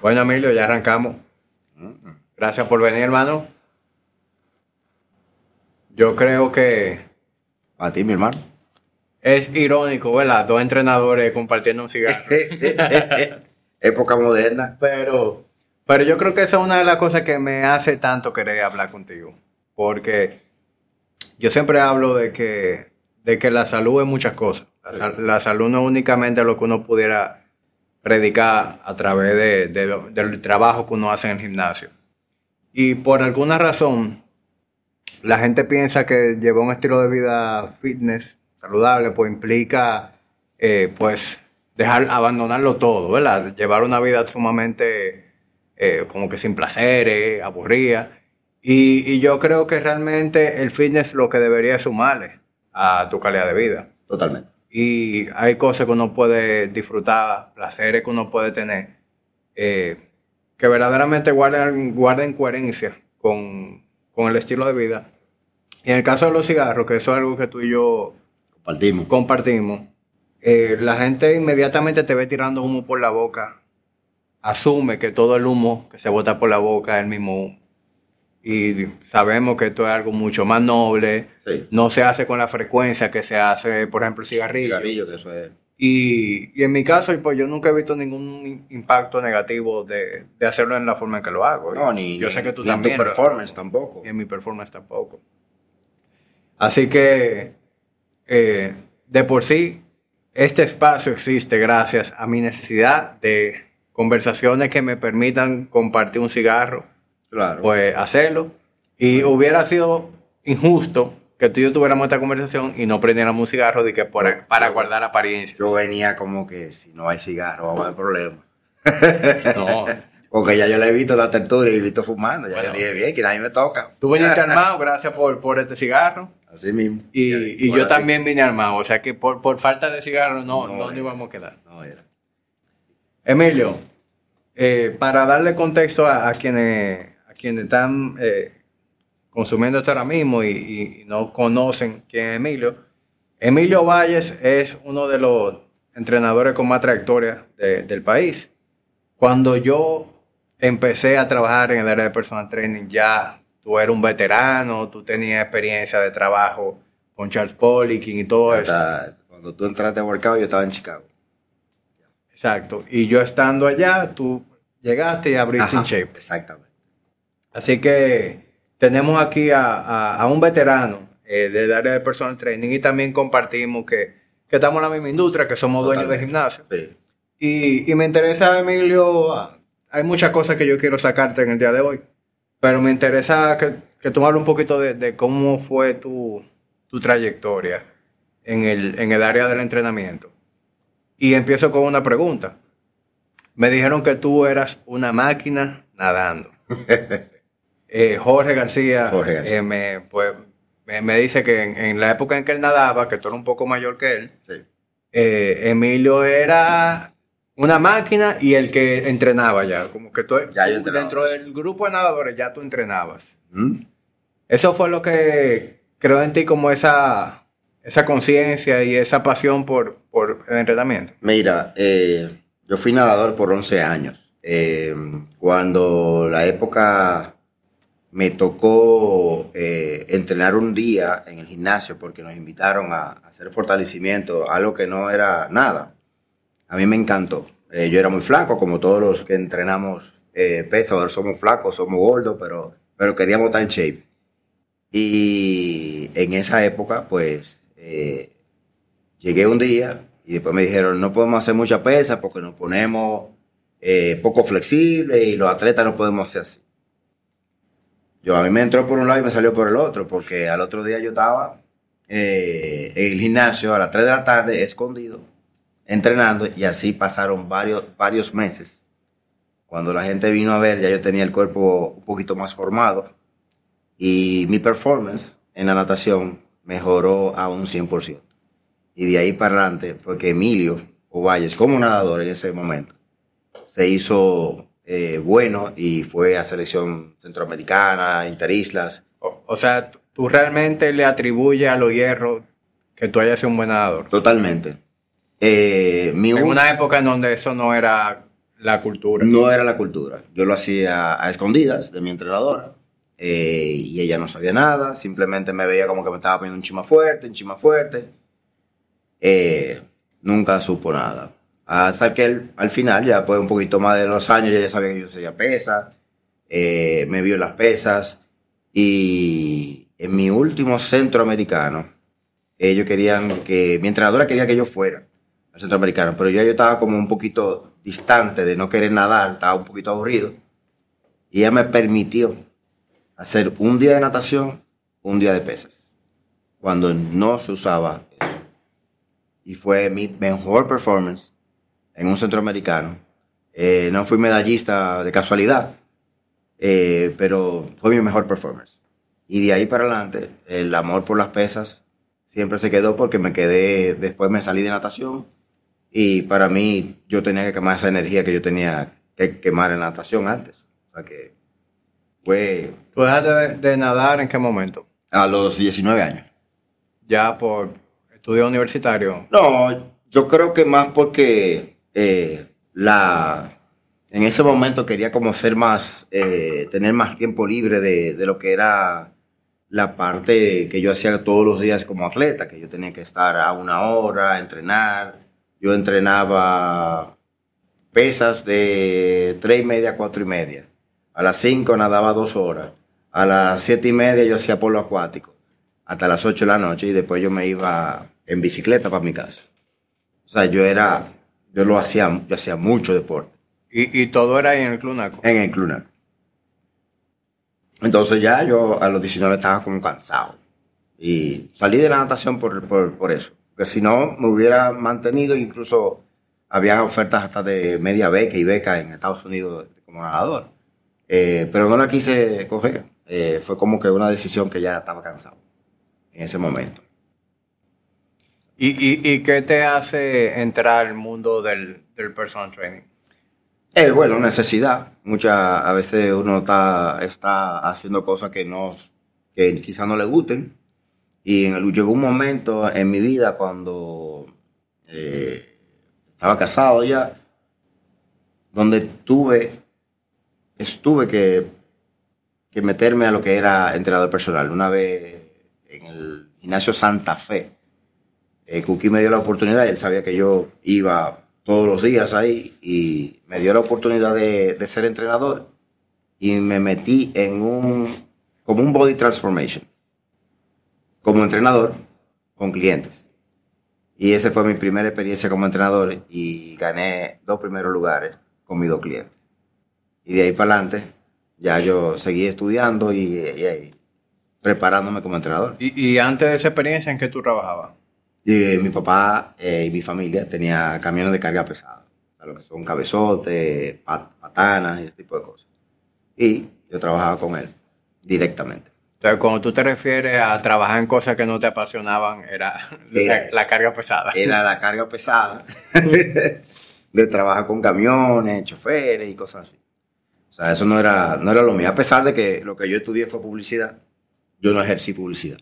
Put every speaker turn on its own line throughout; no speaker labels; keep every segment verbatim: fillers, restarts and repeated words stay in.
Bueno, Emilio, ya arrancamos. Gracias por venir, hermano. Yo creo que
A ti, mi hermano.
es irónico, ¿verdad? Dos entrenadores compartiendo un cigarro.
Época moderna.
Pero, pero yo creo que esa es una de las cosas que me hace tanto querer hablar contigo. Porque yo siempre hablo de que, de que la salud es muchas cosas. La, sal- la salud no es únicamente lo que uno pudiera predicar a través de, de- del trabajo que uno hace en el gimnasio. Y por alguna razón, la gente piensa que llevar un estilo de vida fitness, saludable, pues implica, eh, pues, dejar, abandonarlo todo, ¿verdad? Llevar una vida sumamente, eh, como que sin placeres, aburrida. Y, y yo creo que realmente el fitness lo que debería sumarle a tu calidad de vida.
Totalmente.
Y hay cosas que uno puede disfrutar, placeres que uno puede tener, eh, que verdaderamente guarden, guarden coherencia con, con el estilo de vida. Y en el caso de los cigarros, que eso es algo que tú y yo
Compartimos.
compartimos, eh, la gente inmediatamente te ve tirando humo por la boca, asume que todo el humo que se bota por la boca es el mismo humo. Y sabemos que esto es algo mucho más noble,
Sí.
no se hace con la frecuencia que se hace, por ejemplo, el cigarrillo.
Cigarrillo, que eso es.
Y, y en mi caso, pues yo nunca he visto ningún impacto negativo de, de hacerlo en la forma en que lo hago.
No, ni,
yo
ni-
sé que tú
ni en
también.
tu performance tampoco.
Y en mi performance tampoco. Así que, eh, de por sí, este espacio existe gracias a mi necesidad de conversaciones que me permitan compartir un cigarro,
Claro.
pues hacerlo. Y hubiera sido injusto que tú y yo tuviéramos esta conversación y no prendiéramos un cigarro de que por- para guardar apariencia.
Yo venía como que si no hay cigarro, vamos a tener problemas.
No.
Porque ya yo le he visto la tertulia y he visto fumando. Ya
Bueno.
yo dije, bien, que nadie me toca.
Tú viniste armado, gracias por, por este cigarro.
Así mismo.
Y, y
Bueno,
yo también vine armado. O sea que por, por falta de cigarro no,
No,
no, nos
eh.
íbamos a quedar.
No, era.
Emilio, eh, para darle contexto a, a quienes, a quienes están eh, consumiendo esto ahora mismo y, y- y no conocen quién es Emilio, Emilio Valles es uno de los entrenadores con más trayectoria de- del país. Cuando yo empecé a trabajar en el área de personal training, ya tú eras un veterano, tú tenías experiencia de trabajo con Charles Poliquin y todo eso.
Hasta cuando tú entraste a workout, yo estaba en Chicago.
Exacto. Y yo estando allá, tú llegaste y abriste
Ajá,
In Shape.
exactamente.
Así que tenemos aquí a, a- a un veterano eh, del área de personal training y también compartimos que, que estamos en la misma industria, que somos dueños de
Totalmente.
gimnasio.
Sí.
Y, y me interesa, Emilio, ah, hay muchas cosas que yo quiero sacarte en el día de hoy, pero me interesa que, que tú me hables un poquito de, de cómo fue tu, tu trayectoria en el, en el área del entrenamiento. Y empiezo con una pregunta. Me dijeron que tú eras una máquina nadando. Eh, Jorge García,
Jorge García.
eh, me, pues, me, me dice que en, en la época en que él nadaba, que tú eras un poco mayor que él,
Sí.
eh, Emilio era una máquina y el que entrenaba ya. Como que tú,
Ya yo
tú
entrenaba.
dentro del grupo de nadadores ya tú entrenabas.
¿Mm?
Eso fue lo que creó en ti como esa, esa conciencia y esa pasión por, por el entrenamiento.
Mira, eh, yo fui nadador por once años. Eh, cuando la época me tocó eh, entrenar un día en el gimnasio porque nos invitaron a, a hacer fortalecimiento, algo que no era nada. A mí me encantó. Eh, yo era muy flaco, como todos los que entrenamos eh, peso, somos flacos, somos gordos, pero, pero queríamos estar en shape. Y en esa época, pues, eh, llegué un día y después me dijeron, no podemos hacer mucha pesa porque nos ponemos eh, poco flexibles y los atletas no podemos hacer así. Yo, a mí me entró por un lado y me salió por el otro, porque al otro día yo estaba eh, en el gimnasio a las tres de la tarde, escondido, entrenando, y así pasaron varios, varios meses. Cuando la gente vino a ver, ya yo tenía el cuerpo un poquito más formado y mi performance en la natación mejoró a un cien por ciento. Y de ahí para adelante fue que Emilio Ovalles, como nadador en ese momento, se hizo eh, bueno y fue a selección centroamericana, interislas.
O, o sea, tú realmente le atribuyes a los hierros que tú hayas sido un buen nadador.
Totalmente. Eh, mi
En
un-
una época en donde eso no era la cultura.
No era la cultura. Yo lo hacía a escondidas de mi entrenadora. Eh, y ella no sabía nada. Simplemente me veía como que me estaba poniendo un chima fuerte, un chima fuerte. Eh, nunca supo nada. Hasta que él, al final, ya después un poquito más de los años, ya sabía que yo hacía pesas. Eh, me vio en las pesas. Y en mi último centroamericano, ellos querían que, mi entrenadora quería que yo fuera al centroamericano, pero yo, yo estaba como un poquito distante de no querer nadar, estaba un poquito aburrido, y ella me permitió hacer un día de natación, un día de pesas, cuando no se usaba eso. Y fue mi mejor performance en un centroamericano. Eh, no fui medallista de casualidad, eh, pero fue mi mejor performance. Y de ahí para adelante, el amor por las pesas siempre se quedó porque me quedé, después me salí de natación y para mí yo tenía que quemar esa energía que yo tenía que quemar en natación antes. O sea que fue...
¿Tú dejaste de, de nadar en qué momento?
A los diecinueve años.
¿Ya por estudio universitario?
No, yo creo que más porque eh, la... En ese momento quería como ser más, eh, tener más tiempo libre de, de lo que era la parte que yo hacía todos los días como atleta, que yo tenía que estar a una hora, entrenar. Yo entrenaba pesas de tres y media a cuatro y media. A las cinco nadaba dos horas. A las siete y media yo hacía polo acuático. Hasta las ocho de la noche y después yo me iba en bicicleta para mi casa. O sea, yo era, yo lo hacía, yo hacía mucho deporte.
¿Y, y todo era ahí en el Club Naco?
En el Club Naco. Entonces ya yo a los diecinueve estaba como cansado. Y salí de la natación por, por, por eso. Porque si no, me hubiera mantenido. Incluso había ofertas hasta de media beca y beca en Estados Unidos como nadador. Eh, pero no la quise coger. Eh, fue como que una decisión que ya estaba cansado en ese momento.
¿Y, y, y qué te hace entrar al mundo del, del personal training?
Eh, bueno, necesidad. Muchas a veces uno está, está haciendo cosas que no, que quizás no le gusten. Y en el, llegó un momento en mi vida cuando eh, estaba casado ya, donde tuve, estuve que, que meterme a lo que era entrenador personal. Una vez en el gimnasio Santa Fe, eh, Cuqui me dio la oportunidad y él sabía que yo iba todos los días ahí y me dio la oportunidad de, de ser entrenador y me metí en un, como un body transformation, como entrenador con clientes. Y esa fue mi primera experiencia como entrenador y gané dos primeros lugares con mis dos clientes. Y de ahí para adelante ya yo seguí estudiando y, y, y preparándome como entrenador.
¿Y, y antes de esa experiencia en qué tú trabajabas?
Y mi papá eh, y mi familia tenía camiones de carga pesada, o sea, lo que son cabezotes, pat, patanas y ese tipo de cosas. Y yo trabajaba con él directamente.
Entonces, cuando tú te refieres a trabajar en cosas que no te apasionaban, era, era la, la carga pesada.
Era la carga pesada de trabajar con camiones, choferes y cosas así. O sea, eso no era, no era lo mío. A pesar de que lo que yo estudié fue publicidad, yo no ejercí publicidad.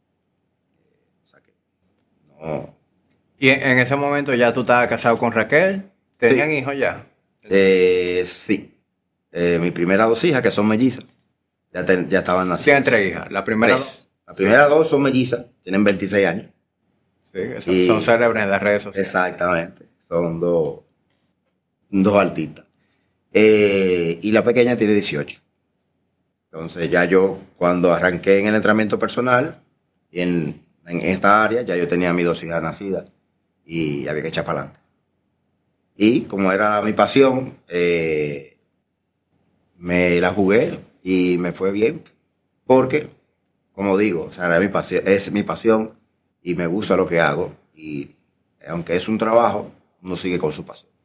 Oh.
¿Y en, en ese momento ya tú estabas casado con Raquel? ¿Tenían
Sí.
hijos ya?
Eh, sí. Eh, mis primeras dos hijas, que son mellizas, ya, te, ya estaban nacidas.
Tienen tres hijas. La primera
Tres. Las primeras dos son mellizas, tienen veintiséis años.
Sí, son,
Y-
son célebres en las redes sociales.
Exactamente. Son dos, dos altitas. Eh, y la pequeña tiene dieciocho. Entonces ya yo, cuando arranqué en el entrenamiento personal, y en, en esta área, ya yo tenía mis dos hijas nacidas y había que echar para adelante. Y como era mi pasión, eh, me la jugué y me fue bien, porque, como digo, o sea, era mi pasión, es mi pasión y me gusta lo que hago. Y aunque es un trabajo, uno sigue con su pasión.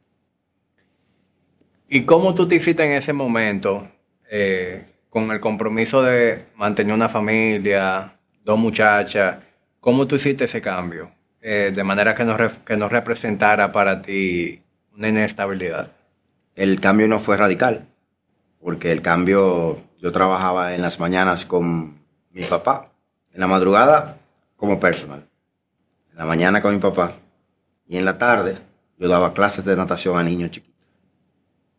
¿Y cómo tú te hiciste en ese momento eh, con el compromiso de mantener una familia, dos muchachas? ¿Cómo tú hiciste ese cambio? Eh, de manera que no, ref- que no representara para ti una inestabilidad.
El cambio no fue radical, porque el cambio, yo trabajaba en las mañanas con mi papá, en la madrugada como personal, en la mañana con mi papá, y en la tarde yo daba clases de natación a niños chiquitos.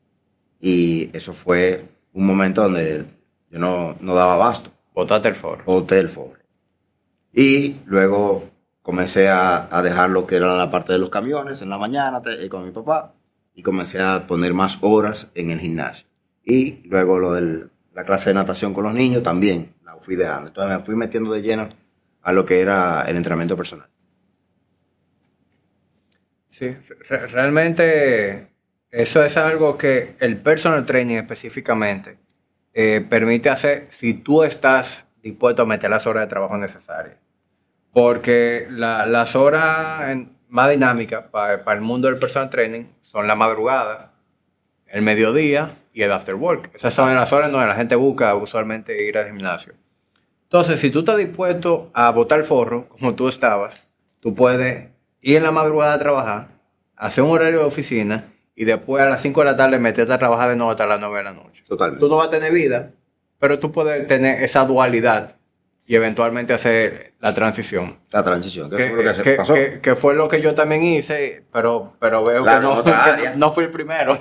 Y eso fue un momento donde yo no, no daba abasto.
Botaste el forro.
Boté el forro. Y luego comencé a, a dejar lo que era la parte de los camiones en la mañana te, con mi papá y comencé a poner más horas en el gimnasio. Y luego lo de la clase de natación con los niños también la fui dejando. Entonces me fui metiendo de lleno a lo que era el entrenamiento personal.
Sí, re- realmente eso es algo que el personal training específicamente eh, permite hacer si tú estás dispuesto a meter las horas de trabajo necesarias. Porque la- las horas en- más dinámicas para, para el mundo del personal training son la madrugada, el mediodía y el after work. Esas son las horas donde la gente busca usualmente ir al gimnasio. Entonces, si tú estás dispuesto a botar el forro, como tú estabas, tú puedes ir en la madrugada a trabajar, hacer un horario de oficina y después a las cinco de la tarde meterte a trabajar de nuevo hasta las nueve de la noche.
Totalmente.
Tú no vas a tener vida, pero tú puedes tener esa dualidad y eventualmente hacer la transición.
La transición, ¿qué
Que,
fue lo que se
que-
pasó?
que- que fue lo que yo también hice, pero, pero veo
Claro,
que,
en
no,
otra
que
área.
no- no fui el primero.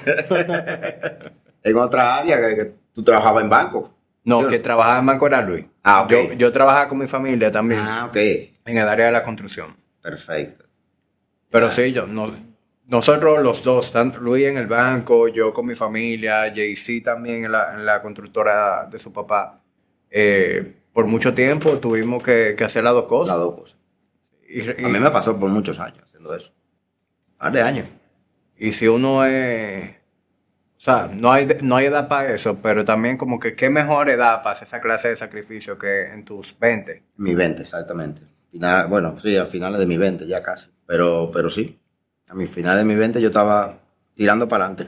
En otra área que, que tú trabajabas en banco.
No,
Yo-
que trabajaba en Banco era Luis.
Ah, ok.
Yo, yo trabajaba con mi familia también
Ah, ok.
en el área de la construcción.
Perfecto.
Pero
Ah.
sí, yo, no, nosotros los dos, tanto Luis en el banco, yo con mi familia, Jay-Z también en la, en la constructora de su papá, eh, por mucho tiempo tuvimos que, que hacer las dos cosas.
Las dos cosas.
Y, y-
A mí me pasó por muchos años haciendo eso. Más de años.
y si uno es... O sea, no hay, no hay edad para eso, pero también como que qué mejor edad para hacer esa clase de sacrificio que en tus veinte.
Mi veinte, exactamente. Final, bueno, sí, a finales de mi veinte, ya casi. Pero, pero sí, a mis finales de mi veinte yo estaba tirando para adelante.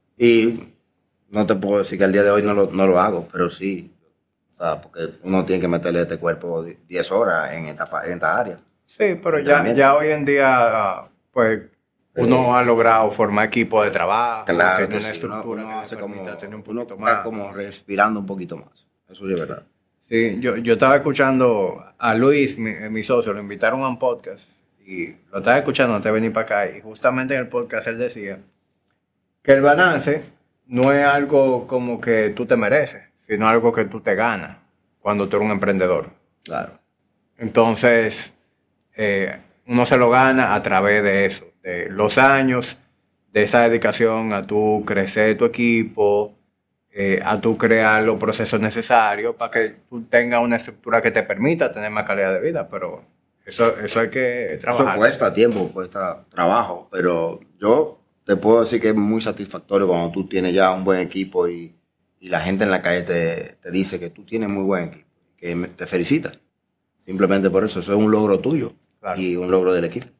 Y no te puedo decir que al día de hoy no lo, no lo hago, pero sí. O sea, porque uno tiene que meterle a este cuerpo diez horas en esta, pa- en esta área.
Sí, pero ya,
Entrenamiento.
ya hoy en día, ah, pues, uno
Eh,
ha logrado formar equipo de trabajo,
Claro
que
que
tiene una
sí,
estructura
uno, uno
que le
hace como,
permita tener un
uno
poquito
está
más.
como respirando un poquito más. Eso sí es verdad.
Sí, yo, yo estaba escuchando a Luis, mi, mi socio, lo invitaron a un podcast y lo estaba escuchando antes de venir para acá y justamente en el podcast él decía que el balance no es algo como que tú te mereces, sino algo que tú te ganas cuando tú eres un emprendedor.
Claro.
Entonces, eh, uno se lo gana a través de eso, de los años, de esa dedicación a tu crecer tu equipo, eh, a tu crear los procesos necesarios para que tú tengas una estructura que te permita tener más calidad de vida, pero eso, eso hay que trabajar.
Eso cuesta tiempo, cuesta trabajo, pero yo te puedo decir que es muy satisfactorio cuando tú tienes ya un buen equipo y, y la gente en la calle te, te dice que tú tienes muy buen equipo, que me- te felicita. Simplemente por eso, eso es un logro tuyo
Claro.
y un logro del equipo.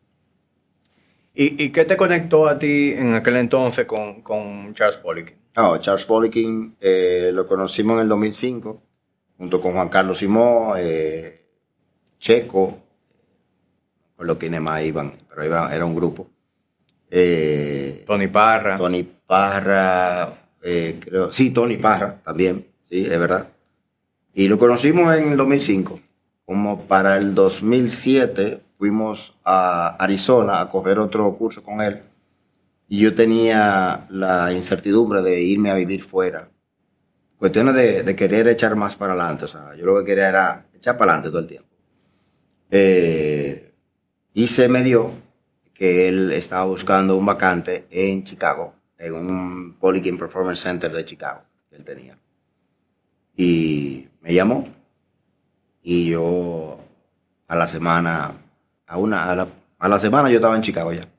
¿Y, y qué te conectó a ti en aquel entonces con, con Charles Poliquin?
Ah, Charles Poliquin eh, lo conocimos en el dos mil cinco, junto con Juan Carlos Simón, eh, Checo, con los quienes más iban, pero iba- era un grupo. Eh,
Tony Parra.
Tony Parra, eh, creo, sí, Tony Parra también, sí, es verdad. Y lo conocimos en el dos mil cinco. Como para el dos mil siete fuimos a Arizona a coger otro curso con él. Y yo tenía la incertidumbre de irme a vivir fuera. Cuestiones de, de querer echar más para adelante. O sea, yo lo que quería era echar para adelante todo el tiempo. Eh, y se me dio que él estaba buscando un vacante en Chicago, en un Poliquin Performance Center de Chicago que él tenía. Y me llamó. Y yo a la semana, a una, a la, a la semana yo estaba en Chicago ya.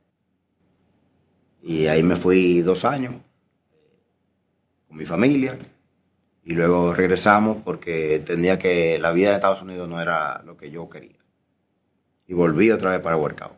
Y ahí me fui dos años con mi familia. Y luego regresamos porque entendía que la vida de Estados Unidos no era lo que yo quería. Y volví otra vez para Workout.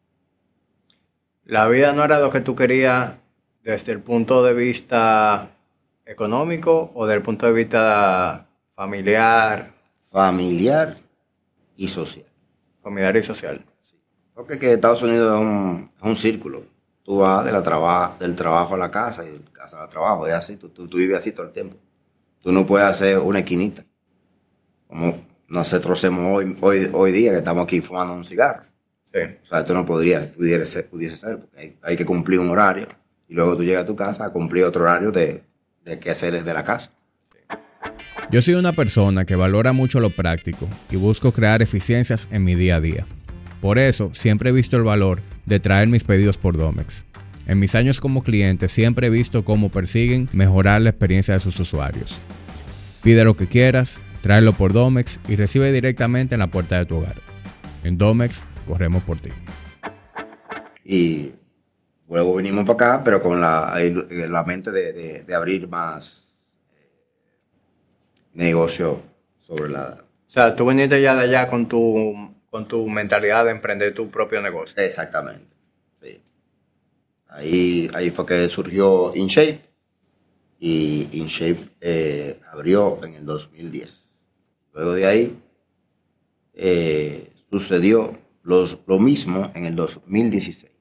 La vida no era lo que tú querías desde el punto de vista económico o desde el punto de vista familiar,
Familiar y social.
familiar y social.
Porque que Estados Unidos es un, es un círculo. Tú vas de la traba, del trabajo a la casa y de casa al trabajo. Es así, tú, tú, tú vives así todo el tiempo. Tú no puedes hacer una esquinita. Como nosotros hacemos hoy, hoy, hoy día que estamos aquí fumando un cigarro.
Sí.
O sea, esto no podría, pudiera ser, pudiese ser, porque hay, hay que cumplir un horario y luego tú llegas a tu casa a cumplir otro horario de, de qué hacer desde la casa.
Yo soy una persona que valora mucho lo práctico y busco crear eficiencias en mi día a día. Por eso, siempre he visto el valor de traer mis pedidos por Domex. En mis años como cliente, siempre he visto cómo persiguen mejorar la experiencia de sus usuarios. Pide lo que quieras, tráelo por Domex y recibe directamente en la puerta de tu hogar. En Domex, corremos por ti.
Y luego vinimos para acá, pero con la, la mente de, de, de abrir más negocio sobre la...
O sea, tú viniste ya de allá con tu, con tu mentalidad de emprender tu propio negocio.
Exactamente, sí. Ahí, ahí fue que surgió InShape, y InShape eh, abrió en el dos mil diez. Luego de ahí eh, sucedió los, lo mismo en el dos mil dieciséis.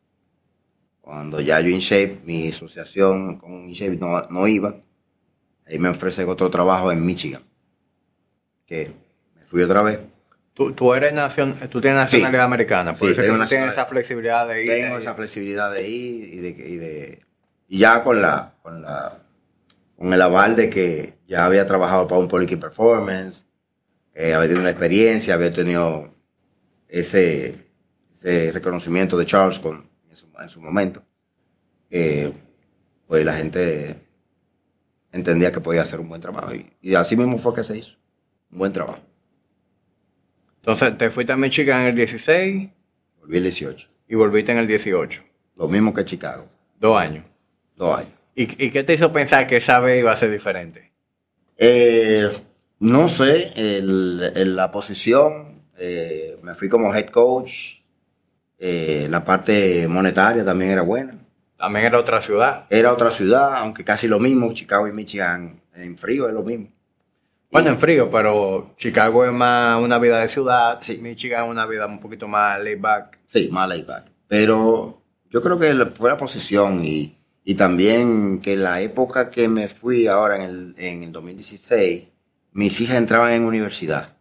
Cuando ya yo InShape, mi asociación con InShape no, no iba, ahí me ofrecen otro trabajo en Michigan, que me fui otra vez.
Tú, tú eres nacion, tú tienes nacionalidad sí. americana, por
sí,
eso que tú tienes
esa
flexibilidad de ir.
Tengo
de
esa
ir.
flexibilidad de ir y de, y de y ya con la, con la con el aval de que ya había trabajado para un Policy Performance, eh, había tenido una experiencia, había tenido ese, ese reconocimiento de Charles con, en, su, en su momento, eh, pues la gente entendía que podía hacer un buen trabajo. Y, y así mismo fue que se hizo. Un buen trabajo.
Entonces, te fuiste a Michigan en el dieciséis.
Volví el dieciocho.
Y volviste en el dieciocho.
Lo mismo que Chicago.
Dos años.
Dos años.
¿Y, y qué te hizo pensar que esa vez iba a ser diferente?
Eh, no sé, el, el, la posición, eh, me fui como head coach, eh, la parte monetaria también era buena.
También era otra ciudad.
Era otra ciudad, aunque casi lo mismo. Chicago y Michigan en frío es lo mismo.
Bueno, y, en frío, pero Chicago es más una vida de ciudad. Sí. Michigan es una vida un poquito más laid back.
Sí, más laid back. Pero yo creo que fue la posición y, y también que la época que me fui ahora en el, en el dos mil dieciséis, mis hijas entraban en universidad.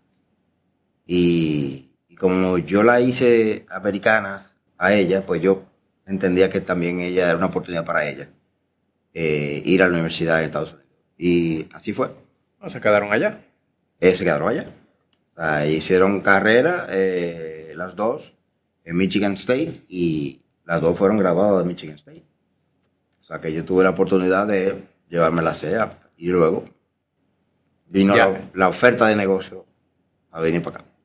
Y, y como yo la hice americanas a ella, pues yo entendía que también ella era una oportunidad para ella eh, ir a la universidad de Estados Unidos. Y así fue.
¿O se quedaron allá?
Eh, se quedaron allá. O sea, hicieron carrera, eh, las dos, en Michigan State, y las dos fueron graduadas de Michigan State. O sea, que yo tuve la oportunidad de llevarme la C E A. Y luego vino la, la oferta de negocio a venir para acá.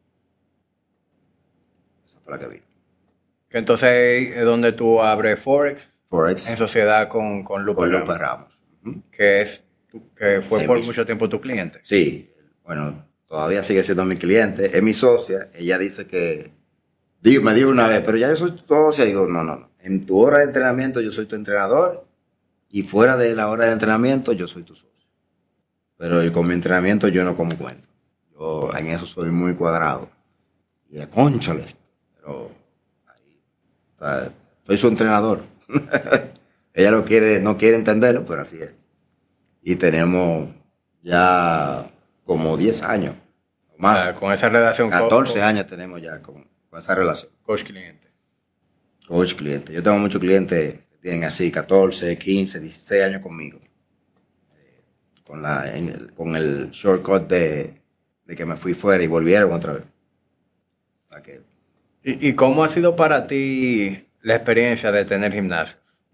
Esa fue la que vino.
Que entonces es donde tú abres Forex.
Forex.
En sociedad con, con Lupe
con
Ramos.
Lupe Ramos. Uh-huh.
Que, es, que fue
es
por
mi,
mucho tiempo tu cliente.
Sí. Bueno, todavía sigue siendo mi cliente. Es mi socia. Ella dice que... Digo, me dijo una vez, pero ya yo soy tu socia. Digo, no, no, no. En tu hora de entrenamiento yo soy tu entrenador. Y fuera de la hora de entrenamiento yo soy tu socio. Pero con mi entrenamiento yo no como cuento. Yo en eso soy muy cuadrado. Y es cónchale. Pero... O sea, soy su entrenador. Ella no quiere, no quiere entenderlo, pero así es. Y tenemos ya como diez años. Más.
O sea, con esa relación.
catorce años tenemos ya con, con esa relación.
Coach-cliente.
Coach-cliente. Yo tengo muchos clientes que tienen así catorce, quince, dieciséis años conmigo. Eh, con, la, en el, con el shortcut de, de que me fui fuera y volvieron otra vez. O sea que...
¿Y, ¿Y cómo ha sido para ti la experiencia de tener gimnasio?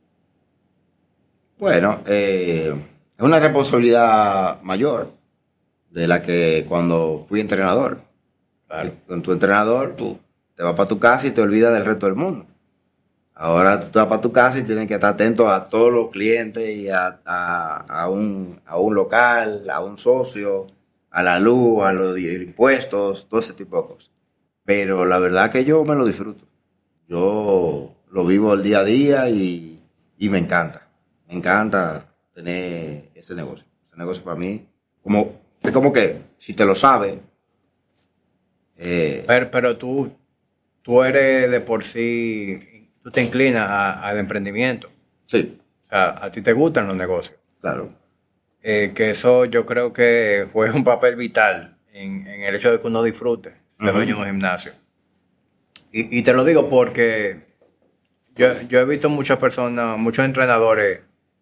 Bueno, eh, es una responsabilidad mayor de la que cuando fui entrenador.
Claro.
Con tu entrenador, tú te vas para tu casa y te olvidas del resto del mundo. Ahora tú te vas para tu casa y tienes que estar atento a todos los clientes y a, a, a, un, a un local, a un socio, a la luz, a los impuestos, todo ese tipo de cosas. Pero la verdad que yo me lo disfruto. Yo lo vivo el día a día y, y me encanta. Me encanta tener ese negocio. Ese negocio para mí, como, es como que si te lo sabes. Eh,
pero, pero tú, tú eres de por sí, tú te inclinas al emprendimiento.
Sí.
O sea, a ti te gustan los negocios.
Claro.
Eh, que eso yo creo que juega un papel vital en, en el hecho de que uno disfrute. Le doy en un gimnasio. Y, y te lo digo porque yo, yo he visto muchas personas, muchos entrenadores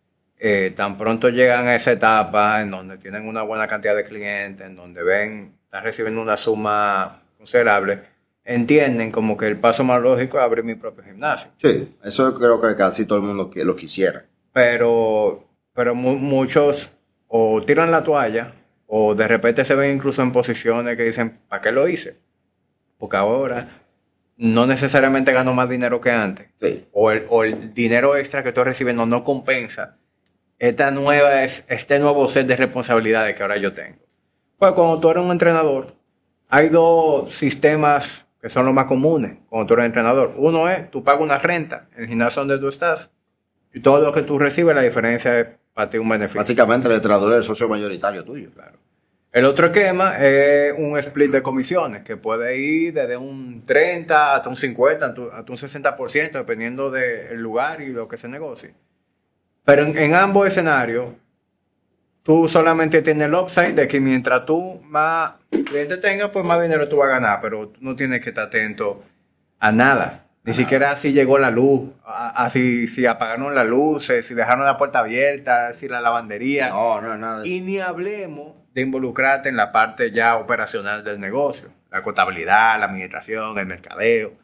eh, tan pronto llegan a esa etapa en donde tienen una buena cantidad de clientes, en donde ven, están recibiendo una suma considerable, entienden como que el paso más lógico es abrir mi propio gimnasio.
Sí, eso creo que casi todo el mundo que lo quisiera.
Pero, pero mu- muchos o tiran la toalla o de repente se ven incluso en posiciones que dicen, ¿para qué lo hice? Porque ahora no necesariamente gano más dinero que antes.
Sí.
O el, o el dinero extra que estoy recibiendo no compensa esta nueva, es- este nuevo set de responsabilidades que ahora yo tengo. Pues cuando tú eres un entrenador, hay dos sistemas que son los más comunes cuando tú eres entrenador. Uno es, tú pagas una renta en el gimnasio donde tú estás y todo lo que tú recibes, la diferencia es para ti un beneficio.
Básicamente el entrenador es el socio mayoritario tuyo.
Claro. El otro esquema es un split de comisiones que puede ir desde un treinta hasta un cincuenta, hasta un sesenta por ciento, dependiendo del lugar y lo que se negocie. Pero en, en ambos escenarios, tú solamente tienes el upside de que mientras tú más clientes tengas, pues más dinero tú vas a ganar, pero tú no tienes que estar atento a nada. Ni siquiera si llegó la luz, a, a si, si apagaron las luces, si dejaron la puerta abierta, si la lavandería.
No, no, nada de eso.
Y ni hablemos de involucrarte en la parte ya operacional del negocio, la contabilidad, la administración, el mercadeo.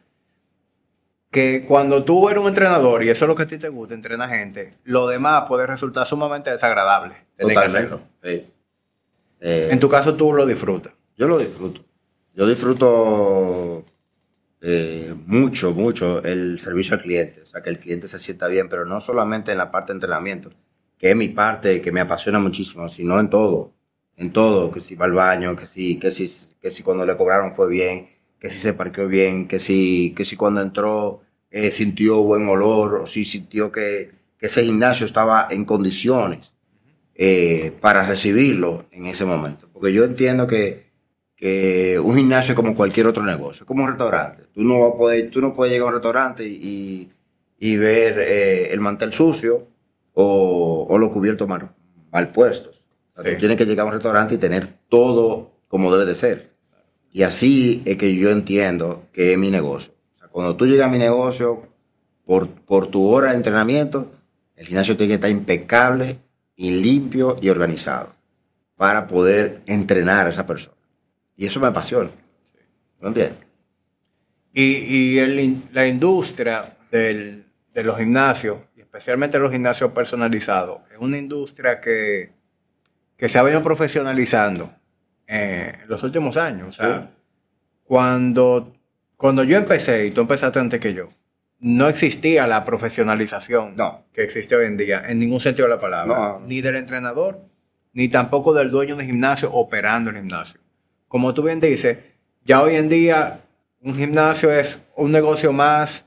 Que cuando tú eres un entrenador y eso es lo que a ti te gusta, entrena gente, lo demás puede resultar sumamente desagradable. tener que
Totalmente.
hacerlo.
Sí. Eh,
En tu caso tú lo disfrutas.
Yo lo disfruto. Yo disfruto eh, mucho, mucho el servicio al cliente. O sea, que el cliente se sienta bien, pero no solamente en la parte de entrenamiento, que es mi parte, que me apasiona muchísimo, sino en todo. En todo, que si va al baño, que si, que si, que si cuando le cobraron fue bien, que si se parqueó bien, que si, que si cuando entró eh, sintió buen olor, o si sintió que, que ese gimnasio estaba en condiciones eh, para recibirlo en ese momento. Porque yo entiendo que que un gimnasio es como cualquier otro negocio, como un restaurante. Tú no vas a poder, tú no puedes llegar a un restaurante y, y ver eh, el mantel sucio o, o los cubiertos mal, mal puestos. O sea,
Sí.
Tú tienes que llegar a un restaurante y tener todo como debe de ser. Y así es que yo entiendo que es mi negocio. O sea, cuando tú llegas a mi negocio, por, por tu hora de entrenamiento, el gimnasio tiene que estar impecable y limpio y organizado para poder entrenar a esa persona. Y eso me apasiona. ¿No entiendes?
Y, y el in- la industria del- de los gimnasios, y especialmente los gimnasios personalizados, es una industria que, que se ha venido profesionalizando eh, en los últimos años. O sea,
Sí.
cuando, cuando yo empecé, y tú empezaste antes que yo, no existía la profesionalización
No.
que existe hoy en día, en ningún sentido de la palabra.
No.
Ni del entrenador, ni tampoco del dueño del gimnasio operando el gimnasio. Como tú bien dices, ya hoy en día un gimnasio es un negocio más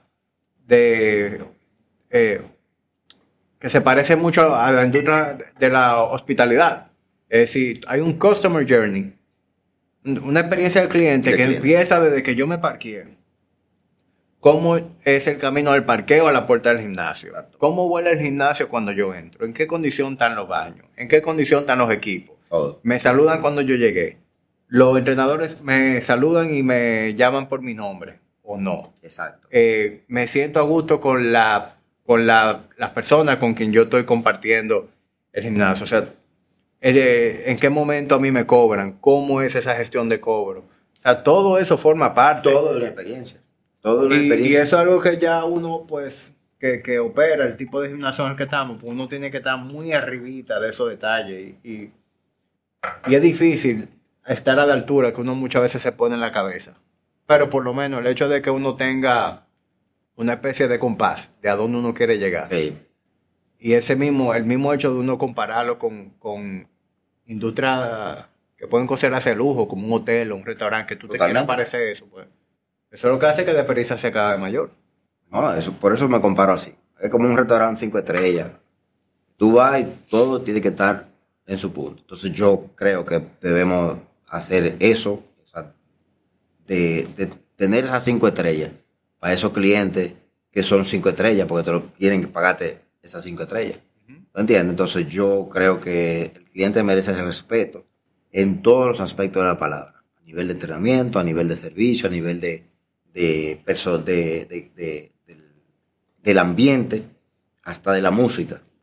de eh, que se parece mucho a la industria de la hospitalidad. Es decir, hay un customer journey, una experiencia del cliente
Del
que
cliente.
empieza desde que yo me parqué. ¿Cómo es el camino del parqueo a la puerta del gimnasio?
Exacto.
¿Cómo huele el gimnasio cuando yo entro? ¿En qué condición están los baños? ¿En qué condición están los equipos?
Todo.
Me saludan cuando yo llegué. Los entrenadores me saludan y me llaman por mi nombre, o no.
Exacto.
Eh, me siento a gusto con la con la, las personas con quien yo estoy compartiendo el gimnasio. O sea, eh, en qué momento a mí me cobran, cómo es esa gestión de cobro. O sea, todo eso forma parte.
Todo de la experiencia. Todo de la
Y, y
experiencia.
eso es algo que ya uno, pues, que, que opera el tipo de gimnasio en el que estamos, pues uno tiene que estar muy arribita de esos detalles. Y, y, y es difícil estar a la altura que uno muchas veces se pone en la cabeza. Pero por lo menos el hecho de que uno tenga una especie de compás de a dónde uno quiere llegar.
Sí.
Y ese mismo, el mismo hecho de uno compararlo con, con industrias que pueden considerarse de lujo, como un hotel o un restaurante, que tú te
Totalmente.
quieras parecer eso, pues. Eso es lo que hace que la experiencia sea cada vez mayor.
No, eso, por eso me comparo así. Es como un restaurante cinco estrellas. Tú vas y todo tiene que estar en su punto. Entonces yo creo que debemos hacer eso, o sea, de, de tener esas cinco estrellas para esos clientes que son cinco estrellas, porque te lo tienen que pagarte esas cinco estrellas. ¿No entiendes? Entonces yo creo que el cliente merece ese respeto en todos los aspectos de la palabra. A nivel de entrenamiento, a nivel de servicio, a nivel de, de, perso- de, de, de- del, del ambiente, hasta de la música.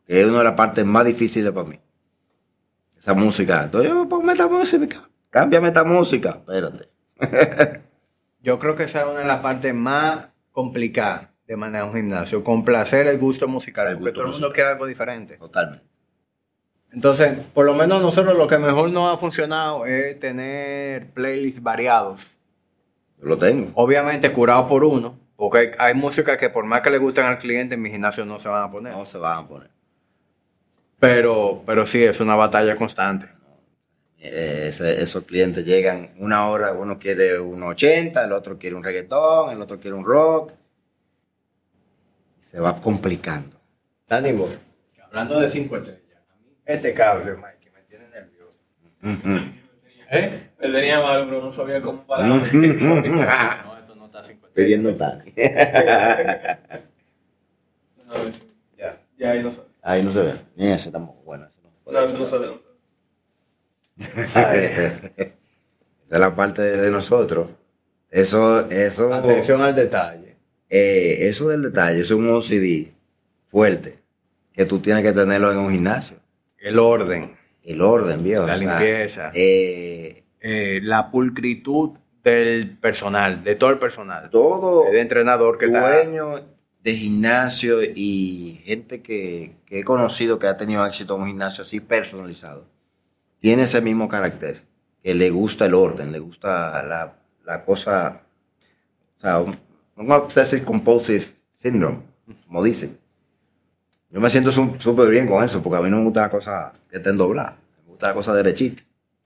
que es una de las partes más difíciles para mí. Esa música. Entonces, yo, ponme esta música. Cámbiame esta música. Espérate.
Yo creo que esa es una de las partes más complicadas de manejar un gimnasio. Complacer el gusto musical.
El
porque
gusto
todo el mundo
musical.
quiere algo diferente.
Totalmente.
Entonces, por lo menos nosotros lo que mejor nos ha funcionado es tener playlists variados.
Yo lo tengo.
Obviamente curado por uno. Porque hay, hay música que por más que le gusten al cliente, en mi gimnasio no se van a poner.
No se van a poner.
Pero, pero sí, es una batalla constante.
Eh, ese- esos clientes llegan una hora, uno quiere un ochenta, el otro quiere un reggaetón, el otro quiere un rock. Se va complicando.
Dani, vos, hablando de cinco estrellas, a mí este cable, Mike, me tiene nervioso.
Ujú.
¿Eh?
Me tenía mal, pero no sabía cómo parar.
No, esto no está cinco estrellas.
Pidiendo tal.
No,
Ya.
ya ahí no sabe.
Ahí no se ve. Ni ese tampoco. Bueno, ese no.
No, eso no sabe. no
Esa es la parte de, de nosotros. Eso, eso,
Atención al detalle.
eh, eso del detalle, eso es un O C D fuerte que tú tienes que tenerlo en un gimnasio.
El orden,
El orden, viejo.
La
o sea,
limpieza.
eh,
eh, la pulcritud del personal, de todo el personal.
todo
El entrenador que está...
dueño de gimnasio y gente que, que he conocido que ha tenido éxito en un gimnasio así personalizado, tiene ese mismo carácter, que le gusta el orden, le gusta la, la cosa, o sea, un, un obsessive compulsive syndrome, como dicen. Yo me siento su- súper bien con eso, porque a mí no me gusta la cosa que estén dobladas, me gusta la cosa derechita.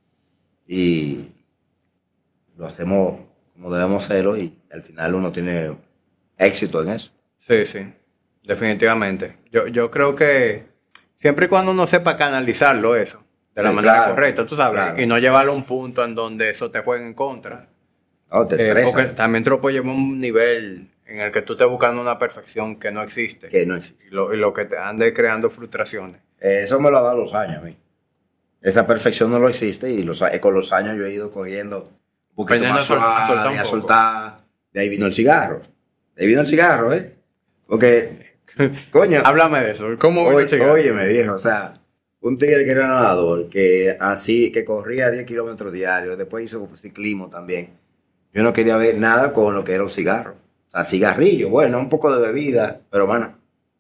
Y lo hacemos como debemos hacerlo y al final uno tiene éxito en eso.
Sí, sí, definitivamente. Yo, yo creo que siempre y cuando uno sepa canalizarlo eso, de la
Sí,
manera
claro,
correcta, tú sabes,
claro.
y no llevarlo a un punto en donde eso te juegue en contra.
No, te
Eh,
estresa,
porque también te lo puede llevar a un nivel en el que tú estés buscando una perfección que no existe.
que no existe.
Y lo, y lo que te ande creando frustraciones.
Eso me lo ha dado los años a mí. Esa perfección no lo existe y los, a- con los años yo he ido cogiendo un poquito
Aprendiendo
más
a sol- a soltar
suave,
un
a
poco.
soltar. De ahí vino el cigarro. De ahí vino el cigarro, ¿eh? Porque, coño,
Háblame de eso. ¿Cómo vino el
oye,
cigarro?
óyeme, viejo, o sea, un tigre que era nadador, que así, que corría diez kilómetros diarios, después hizo ciclismo también. Yo no quería ver nada con lo que era un cigarro. O sea, cigarrillo, bueno, un poco de bebida, pero bueno.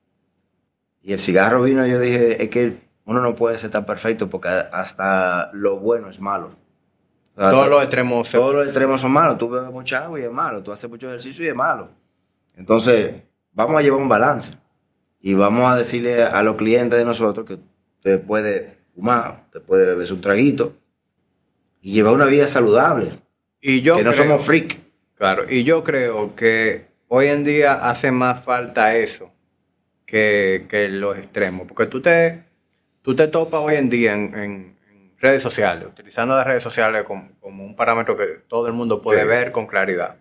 Y el cigarro vino y yo dije, es que uno no puede ser tan perfecto porque hasta lo bueno es malo. O sea,
Todos los extremos. se-
todos los extremos son malos. Tú bebes mucha agua y es malo. Tú haces mucho ejercicio y es malo. Entonces, vamos a llevar un balance. Y vamos a decirle a los clientes de nosotros que usted puede fumar, usted puede beberse un traguito y llevar una vida saludable.
Y yo
que no
creo-
somos freak.
Claro, y yo creo que hoy en día hace más falta eso que, que los extremos. Porque tú te, tú te topas hoy en día en, en- en redes sociales, utilizando las redes sociales como, como un parámetro que todo el mundo puede
Sí.
ver con claridad.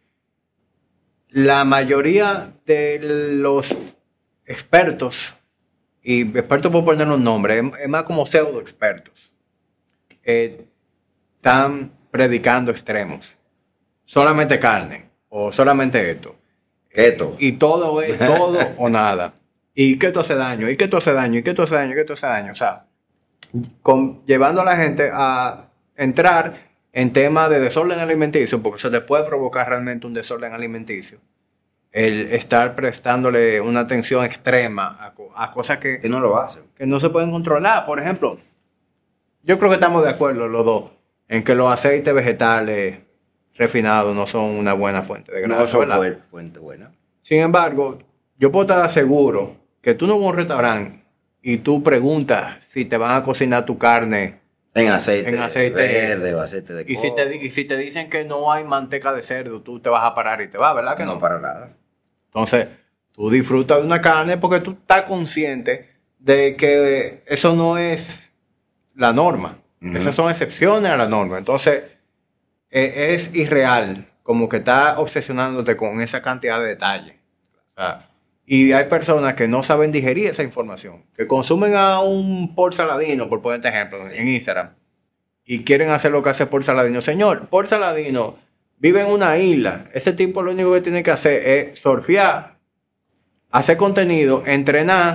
La mayoría de los expertos, y expertos por poner un nombre, es, es más como pseudo expertos, eh, están predicando extremos. Solamente carne, o solamente esto.
Keto.
Y todo es todo o nada. Y que esto hace daño, y que esto hace daño, y que esto hace daño, y que esto hace daño. O sea, con- llevando a la gente a entrar en temas de desorden alimenticio, porque eso te puede provocar realmente un desorden alimenticio. El estar prestándole una atención extrema a, co- a cosas que,
Que no lo hacen.
que no se pueden controlar. Por ejemplo, yo creo que estamos de acuerdo los dos en que los aceites vegetales refinados no son una buena fuente de grasa.
No son
¿verdad?
fu- fuente buena.
Sin embargo, yo puedo estar seguro que tú no vas a un restaurante y tú preguntas si te van a cocinar tu carne
En aceite,
En aceite
verde o aceite de
y
coco.
si, te, di- y si te dicen que no hay manteca de cerdo, tú te vas a parar y te vas, ¿verdad que no?
No para nada.
Entonces, tú disfrutas de una carne porque tú estás consciente de que eso no es la norma.
Ujú.
Esas son excepciones a la norma. Entonces, eh, es irreal, como que estás obsesionándote con esa cantidad de detalles. O sea, y hay personas que no saben digerir esa información, que consumen a un Paul Saladino, por ponerte ejemplo, en Instagram, y quieren hacer lo que hace Paul Saladino. Señor, Paul Saladino vive en una isla. Ese tipo lo único que tiene que hacer es surfear, hacer contenido, entrenar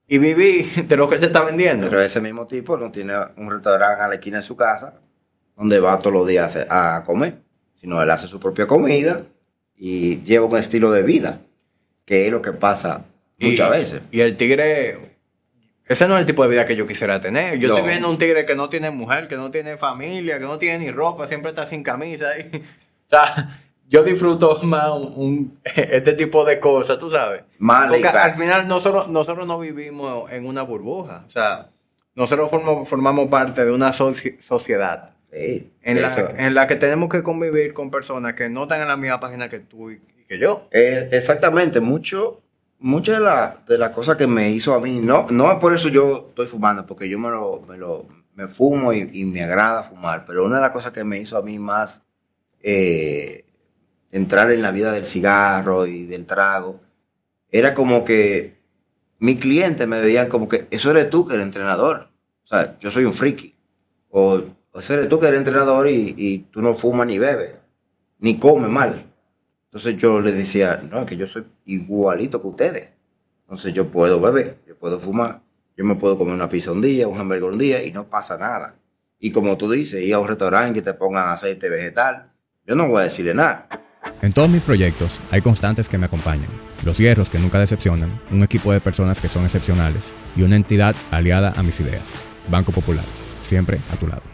y vivir de lo que te está vendiendo.
Pero ese mismo tipo no tiene un restaurante a la esquina de su casa donde va todos los días a a comer, sino él hace su propia comida y lleva un estilo de vida, que es lo que pasa muchas
y,
veces.
Y el tigre, ese no es el tipo de vida que yo quisiera tener. Yo
No.
estoy viendo un tigre que no tiene mujer, que no tiene familia, que no tiene ni ropa, siempre está sin camisa. Y, o sea, yo disfruto más un, un- este tipo de cosas, tú sabes.
Más
Porque
laid back.
al final nosotros, nosotros no vivimos en una burbuja. O sea, nosotros formamos, formamos parte de una soci- sociedad
Sí,
en la,
eso.
en la que tenemos que convivir con personas que no están en la misma página que tú y, y que yo.
Eh, exactamente, mucho, muchas de las de las cosas que me hizo a mí, no, no es por eso yo estoy fumando, porque yo me lo, me lo me fumo y, y me agrada fumar, pero una de las cosas que me hizo a mí más eh, entrar en la vida del cigarro y del trago, era como que mis clientes me veían como que eso eres tú que eres entrenador, o sea, yo soy un friki, o, o eso eres tú que eres entrenador y, y tú no fumas ni bebes, ni comes mal. Entonces yo les decía, no, es que yo soy igualito que ustedes. Entonces yo puedo beber, yo puedo fumar, yo me puedo comer una pizza un día, un hamburger un día y no pasa nada. Y como tú dices, ir a un restaurante que te pongan aceite vegetal, yo no voy a decirle nada.
En todos mis proyectos hay constantes que me acompañan, los hierros que nunca decepcionan, un equipo de personas que son excepcionales y una entidad aliada a mis ideas. Banco Popular, siempre a tu lado.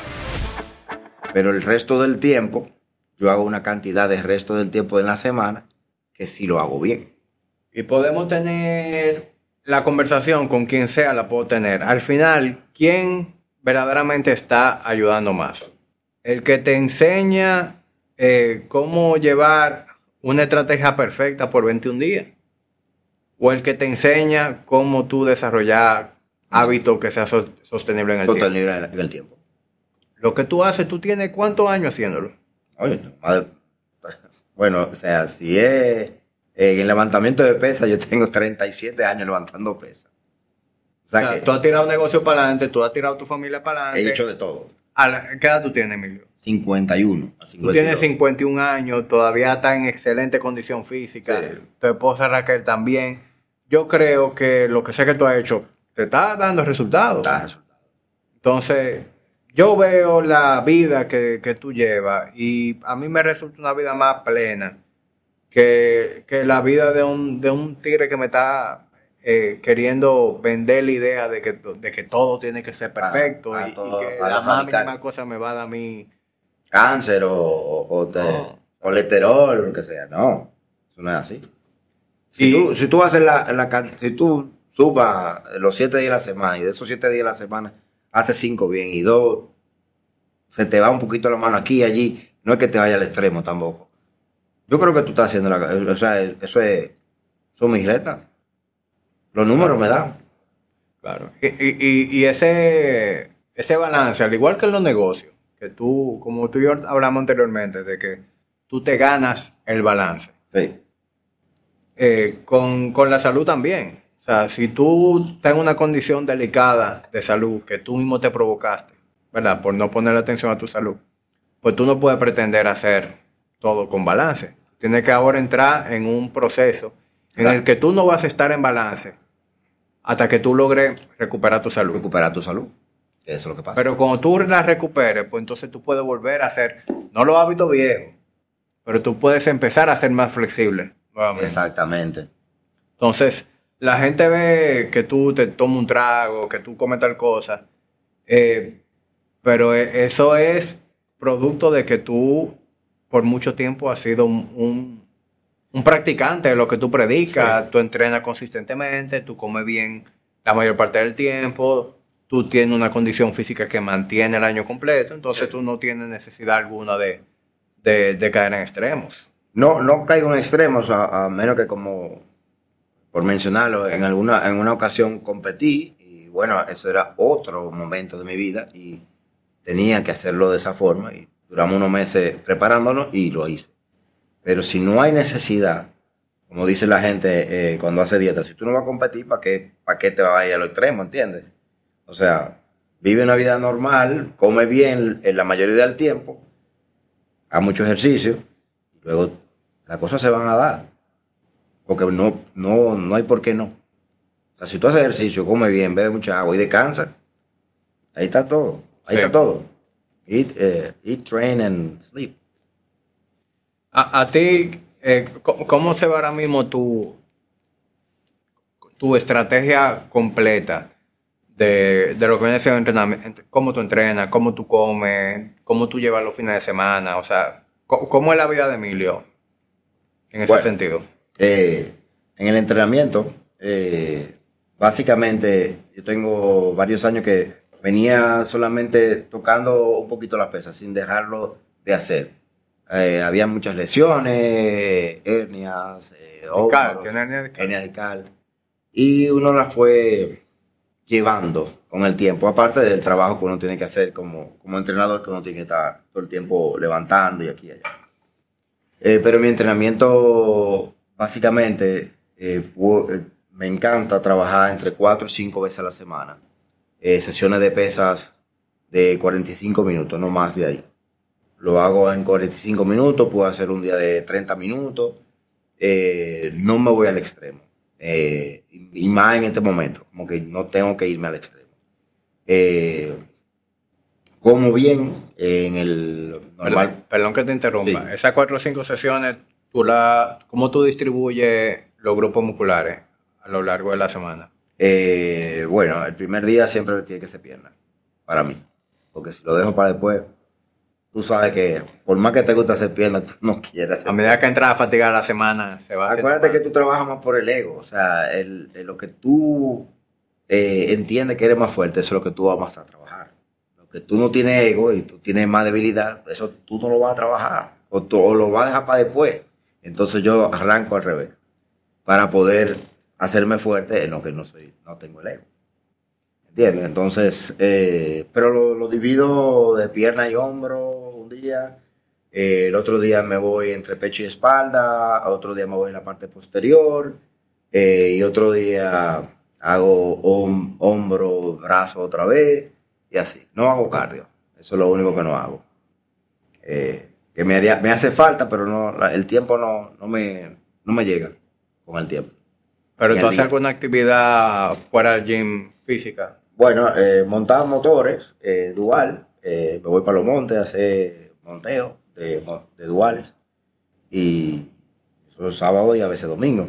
Pero el resto del tiempo, yo hago una cantidad de resto del tiempo en la semana que sí lo hago bien.
Y podemos tener la conversación con quien sea, la puedo tener. Al final, ¿quién verdaderamente está ayudando más? El que te enseña eh, cómo llevar una estrategia perfecta por veintiún días. O el que te enseña cómo tú desarrollar hábitos que sean sos- sostenibles en el tiempo.
Sostenible en el tiempo.
Lo que tú haces, ¿tú tienes cuántos años haciéndolo?
Oye, no, madre- bueno, o sea, si es en el levantamiento de pesas, yo tengo treinta y siete años levantando pesas. O
O
sea,
sea,
que
tú has tirado un negocio para adelante, tú has tirado tu familia para
he
adelante.
hecho de todo.
¿A la- ¿Qué edad tú tienes, Emilio?
cincuenta y uno a
Tú
cincuenta y dos.
tienes cincuenta y un años, todavía está en excelente condición física.
Sí.
Tu esposa Raquel también. Yo creo que lo que sé que tú has hecho te está dando resultados.
Da resultado.
Entonces, yo veo la vida que, que tú llevas y a mí me resulta una vida más plena que, que la vida de un, de un tigre que me está eh, queriendo vender la idea de que, to- de que todo tiene que ser perfecto
Ah, ah,
y, y
todo
que
para
la más
radical.
mínima cosa me va a dar a mí.
Cáncer o, o, o te-
No.
colesterol, lo que sea. No, eso no es así. Si,
Y-
tú, si tú haces la, la can- si tú subas los siete días de la semana y de esos siete días de la semana haces cinco bien y dos se te va un poquito la mano aquí y allí, no es que te vaya al extremo tampoco. Yo creo que tú estás haciendo la, o sea, eso es, son mis retas. Los números me dan.
Claro. Y, y, y- y ese, ese balance, al igual que en los negocios, que tú, como tú y yo hablamos anteriormente, de que tú te ganas el balance.
Sí.
Eh, con, con la salud también. O sea, si tú estás en una condición delicada de salud que tú mismo te provocaste, ¿verdad? Por no poner atención a tu salud, pues tú no puedes pretender hacer todo con balance. Tienes que ahora entrar en un proceso en el que tú no vas a estar en balance hasta que tú logres recuperar tu salud.
Recuperar tu salud. Eso es lo que pasa.
Pero cuando tú la recuperes, pues entonces tú puedes volver a hacer, no los hábitos viejos, pero tú puedes empezar a ser más flexible nuevamente.
Exactamente.
Entonces, la gente ve que tú te tomas un trago, que tú comes tal cosa, eh, pero e- eso es producto de que tú por mucho tiempo has sido un, un- un practicante de lo que tú predicas, tú entrenas consistentemente, tú comes bien la mayor parte del tiempo, tú tienes una condición física que mantiene el año completo, entonces tú no tienes necesidad alguna de, de, de caer en extremos.
No, no caigo en extremos, a, a menos que como, por mencionarlo, en alguna en una ocasión competí y bueno, eso era otro momento de mi vida y tenía que hacerlo de esa forma y duramos unos meses preparándonos y lo hice. Pero si no hay necesidad, como dice la gente eh, cuando hace dieta, si tú no vas a competir, ¿para qué, para qué te vas a ir a lo extremo, entiendes? O sea, vive una vida normal, come bien en la mayoría del tiempo, haz mucho ejercicio, y luego las cosas se van a dar. Porque no, no, no hay por qué no. O sea, si tú haces ejercicio, come bien, bebe mucha agua y descansa, ahí está todo. Ahí
Sí.
está todo. Eat, eh, eat, train and sleep.
A, a ti, eh, ¿cómo, cómo se va ahora mismo tu, tu estrategia completa de, de lo que viene siendo entrenamiento? ¿Cómo tú entrenas? ¿Cómo tú comes? ¿Cómo tú llevas los fines de semana? O sea, ¿cómo, cómo es la vida de Emilio en ese
Bueno.
sentido?
Eh, en el entrenamiento, eh, básicamente, yo tengo varios años que venía solamente tocando un poquito la pesa, sin dejarlo de hacer. Eh, había muchas lesiones, hernias, eh,
Discal,
hombros,
¿tiene hernia discal?
hernia discal. Y uno la fue llevando con el tiempo, aparte del trabajo que uno tiene que hacer como, como entrenador, que uno tiene que estar todo el tiempo levantando y aquí y allá. Eh, pero mi entrenamiento, básicamente, eh, pu- eh, me encanta trabajar entre cuatro y cinco veces a la semana. Eh, sesiones de pesas de cuarenta y cinco minutos, no más de ahí. Lo hago en cuarenta y cinco minutos, puedo hacer un día de treinta minutos. Eh, no me voy al extremo. Eh, y, y más en este momento, como que no tengo que irme al extremo. Eh, como bien eh, en el normal.
Perdón, perdón que te interrumpa.
Sí.
Esas cuatro o cinco sesiones, tú la, ¿cómo tú distribuyes los grupos musculares a lo largo de la semana?
Eh, bueno, el primer día siempre tiene que ser pierna, para mí. Porque si lo dejo para después, tú sabes que por más que te guste hacer pierna, tú no quieres hacer
A medida que entras a fatigar la semana, se va haciendo
Acuérdate
más.
que tú trabajas más por el ego, o sea, el, el- lo que tú eh, entiendes que eres más fuerte, eso es lo que tú vas a trabajar. Lo que tú no tienes ego y tú tienes más debilidad, eso tú no lo vas a trabajar, o, tú- o lo vas a dejar para después. Entonces yo arranco al revés, para poder hacerme fuerte en lo que no soy, no tengo el ego. ¿Entiendes? Entonces, eh, pero lo, lo divido de pierna y hombro un día. Eh, el otro día me voy entre pecho y espalda, otro día me voy en la parte posterior, eh, y otro día hago hom- hombro, brazo otra vez, y así. No hago cardio, eso es lo único que no hago. Eh, que me, haría, me hace falta, pero no, la- el tiempo no, no, me, no me llega con el tiempo.
Pero
y
tú
al
haces
día.
alguna actividad fuera del gym física.
Bueno, eh, montar motores, eh, dual, eh, me voy para los montes a hacer monteo de, mo- de duales, y eso es sábado y a veces domingo.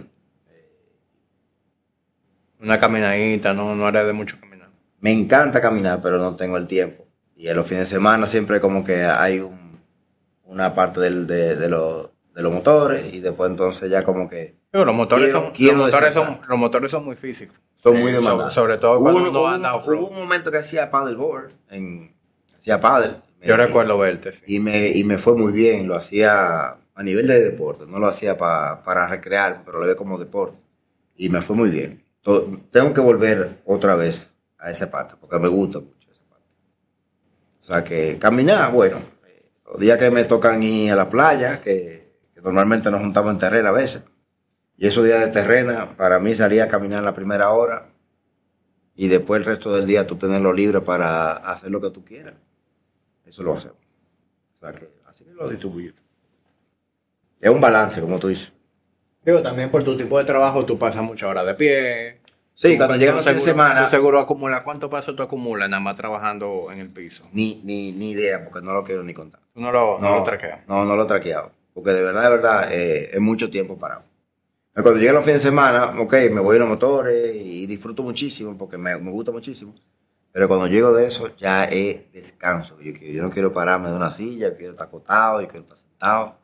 Una caminadita, no, no eres de mucho caminar.
Me encanta caminar, pero no tengo el tiempo. Y en los fines de semana siempre como que hay un- una parte del- de, de los, de los motores, y después entonces ya como que
Digo, los motores,
Quiero-
son,
quiero
los, motores son,
descansar.
los motores son muy físicos.
son
Sí,
muy
so-
demandados.
sobre todo
Hubo
cuando
un-
uno
hubo
anda
un-
off-road.
Hubo un momento que hacía paddleboard, en, hacía paddle.
Yo
Me-
recuerdo verte, sí.
Y me, y me fue muy bien, lo hacía a nivel de deporte, no lo hacía pa- para recrear, pero lo veía como deporte. Y me fue muy bien. To- tengo que volver otra vez a esa parte, porque me gusta mucho esa parte. O sea que caminar, bueno, eh, los días que me tocan ir a la playa, que, que normalmente nos juntamos en terrena a veces, y esos días de terrena, para mí salía a caminar la primera hora, y después el resto del día tú tenerlo libre para hacer lo que tú quieras. Eso lo hacemos. O sea que así que lo distribuyo. Es un balance, como tú dices.
Digo, también por tu tipo de trabajo tú pasas muchas horas de pie.
Sí,
Tú-
cuando
tú
llega los fines de
seguro-
semana,
tú seguro acumula. ¿Cuántos pasos tú acumulas nada más trabajando en el piso?
ni, ni, ni idea, porque no lo quiero ni contar.
Tú no lo, no lo traqueas.
No, no lo he traqueado. Porque de verdad, de verdad, eh, es mucho tiempo parado. Cuando llegan los fines de semana, ok, me voy en los motores y disfruto muchísimo, porque me, me gusta muchísimo. Pero cuando llego de eso, ya es descanso. Yo, quiero- yo no quiero pararme de una silla, yo quiero estar acostado, yo quiero estar sentado.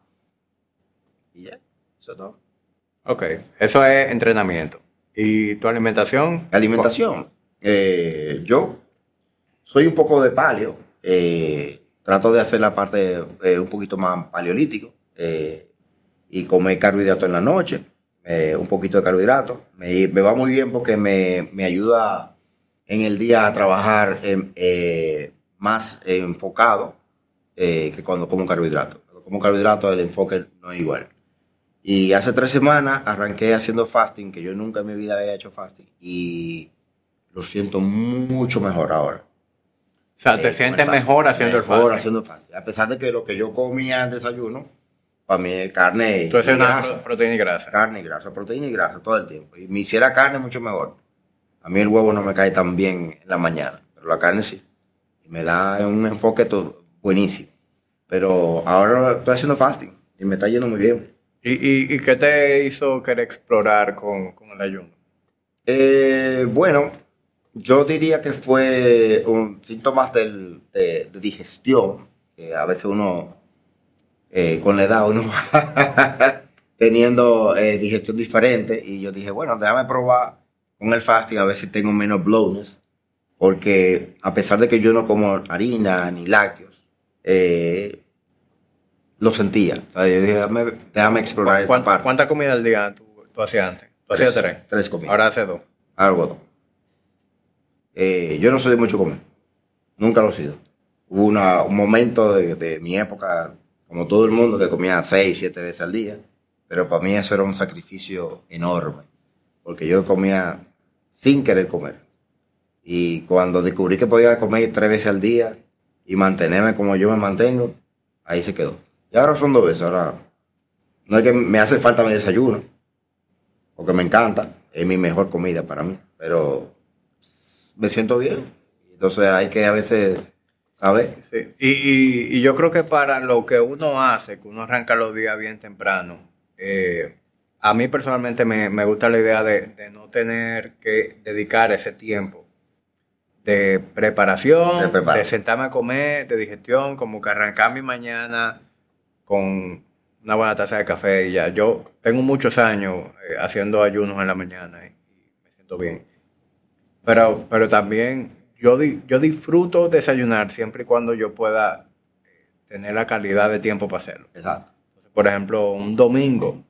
Y ya, eso es todo.
Ok, eso es entrenamiento. ¿Y tu alimentación?
Alimentación. Eh, yo soy un poco de paleo. eh, trato de hacer la parte eh, un poquito más paleolítico, eh, y comer carbohidratos en la noche, eh, un poquito de carbohidratos. Me, me va muy bien porque me, me ayuda en el día a trabajar em, eh, más enfocado, eh, que cuando como carbohidratos. Cuando como carbohidratos el enfoque no es igual. Y hace tres semanas arranqué haciendo fasting, que yo nunca en mi vida había hecho fasting, y lo siento mucho mejor ahora.
O sea, te
Eh,
sientes
con el fasting.
mejor haciendo el
Mejor
fasting.
haciendo fasting. A pesar de que lo que yo comía en desayuno, para mí es carne y
Tú haces una
grasa.
pro- proteína y grasa.
Carne y grasa, proteína y grasa todo el tiempo. Y me hiciera carne mucho mejor. A mí el huevo no me cae tan bien en la mañana, pero la carne sí. Y me da un enfoque todo buenísimo. Pero ahora estoy haciendo fasting y me está yendo muy bien.
¿Y, y, y qué te hizo querer explorar con, con el ayuno?
Eh, bueno, yo diría que fue un síntomas del, de, de digestión, que a veces uno, eh, con la edad, uno va teniendo eh, digestión diferente, y yo dije, bueno, déjame probar con el fasting a ver si tengo menos bloatness, porque a pesar de que yo no como harina ni lácteos, eh, lo sentía. O sea, yo dije, déjame, déjame explorar esta
¿Cuánta,
parte.
¿Cuánta comida al día tú, tú hacías antes? ¿Tú
Tres,
hacías tres?
tres comidas.
Ahora haces dos.
Algo. Eh, yo no soy de mucho comer. Nunca lo he sido. Hubo una, un momento de, de mi época, como todo el mundo, que comía seis, siete veces al día. Pero para mí eso era un sacrificio enorme. Porque yo comía sin querer comer. Y cuando descubrí que podía comer tres veces al día y mantenerme como yo me mantengo, ahí se quedó. Y ahora son dos veces. Ahora no es que me hace falta mi desayuno, porque me encanta. Es mi mejor comida para mí. Pero me siento bien. Entonces hay que a veces saber.
Sí. Y, y, y yo creo que para lo que uno hace, que uno arranca los días bien temprano, eh, a mí personalmente me, me gusta la idea de, de no tener que dedicar ese tiempo de preparación,
De
de,
preparar.
sentarme a comer, de digestión, como que arrancar mi mañana con una buena taza de café y ya. Yo tengo muchos años eh, haciendo ayunos en la mañana y, y me siento bien. Pero, pero también yo, di, yo disfruto desayunar siempre y cuando yo pueda eh, tener la calidad de tiempo para hacerlo.
Exacto.
Entonces, por ejemplo, un domingo,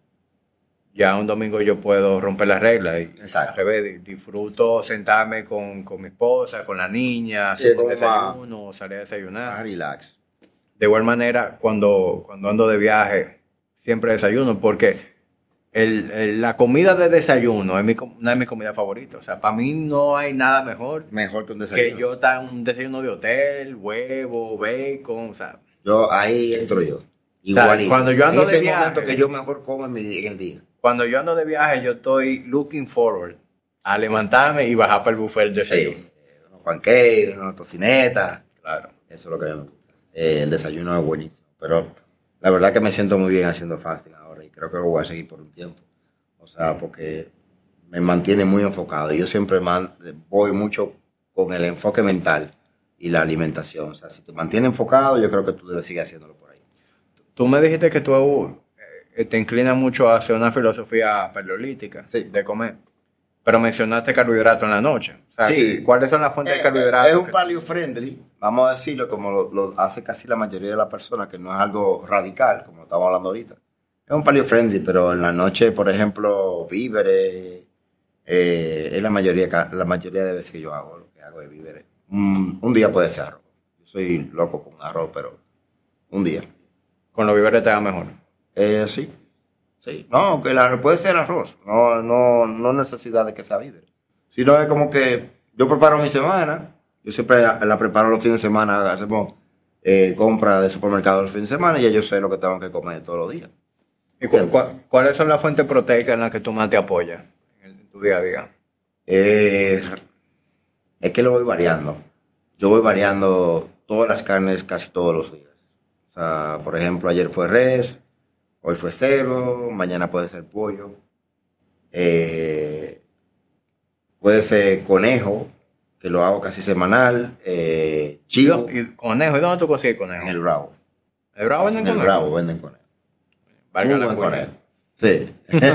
ya un domingo yo puedo romper las reglas y
Exacto.
al revés, di- disfruto sentarme con, con mi esposa, con la niña,
Sí,
hacer un
como
desayuno, salir a
Ah,
desayunar.
relax.
De igual manera, cuando, cuando ando de viaje, siempre desayuno, porque el, el- la comida de desayuno es mi, com- una de mis comidas favoritas. O sea, para mí no hay nada mejor
Mejor que un desayuno.
que yo estar en un desayuno de hotel, huevo, bacon, o sea,
Yo, ahí entro yo.
sea,
Igualito.
cuando yo ando
Ese
de
es el
viaje-
momento que yo mejor como en, mi, en el día.
cuando yo ando de viaje, yo estoy looking forward a levantarme y bajar para el buffet del desayuno.
Sí. Eh, Unos pancakes, una tocineta.
Claro.
Eso es lo que a mí me gusta. Eh, el desayuno es buenísimo. Pero la verdad que me siento muy bien haciendo fasting ahora. Y creo que lo voy a seguir por un tiempo. O sea, porque me mantiene muy enfocado. Yo siempre man- voy mucho con el enfoque mental y la alimentación. O sea, si te mantienes enfocado, yo creo que tú debes seguir haciéndolo por ahí.
Tú me dijiste que tú eh, te inclinas mucho hacia una filosofía paleolítica
Sí.
de comer, pero mencionaste carbohidratos en la noche. O sea,
Sí.
¿cuáles son las fuentes de
Eh,
carbohidratos?
Es un
que-
paleo friendly, vamos a decirlo, como lo, lo hace casi la mayoría de las personas, que no es algo radical, como estamos hablando ahorita. Es un paleo friendly, pero en la noche, por ejemplo, víveres, eh, es la mayoría, ca- la mayoría de veces que yo hago, lo que hago es víveres. Un, un día puede ser arroz. Yo soy loco con arroz, pero un día.
Con los víveres te da mejor.
Eh, sí, sí. No, que el arroz puede ser arroz, no, no, no necesidad de que sea víver. Sino es como que yo preparo mi semana, yo siempre la, la preparo los fines de semana, hacemos eh, compra de supermercado los fines de semana y ya yo sé lo que tengo que comer todos los días.
¿Y cu- cu- cuáles son las fuentes proteicas en las que tú más te apoyas en, el- en tu día a día?
Eh, es que lo voy variando. Yo voy variando todas las carnes casi todos los días. O sea, por ejemplo, ayer fue res, hoy fue cerdo, mañana puede ser pollo. Eh, puede ser conejo, que lo hago casi semanal. Eh,
¿Y,
chivo,
dó- y conejo? ¿Y dónde tú consigues conejo?
en el Bravo.
¿El Bravo venden
En el
conejo?
Bravo venden conejo.
Valga
Muy
la
buen
cuña.
conejo. Sí.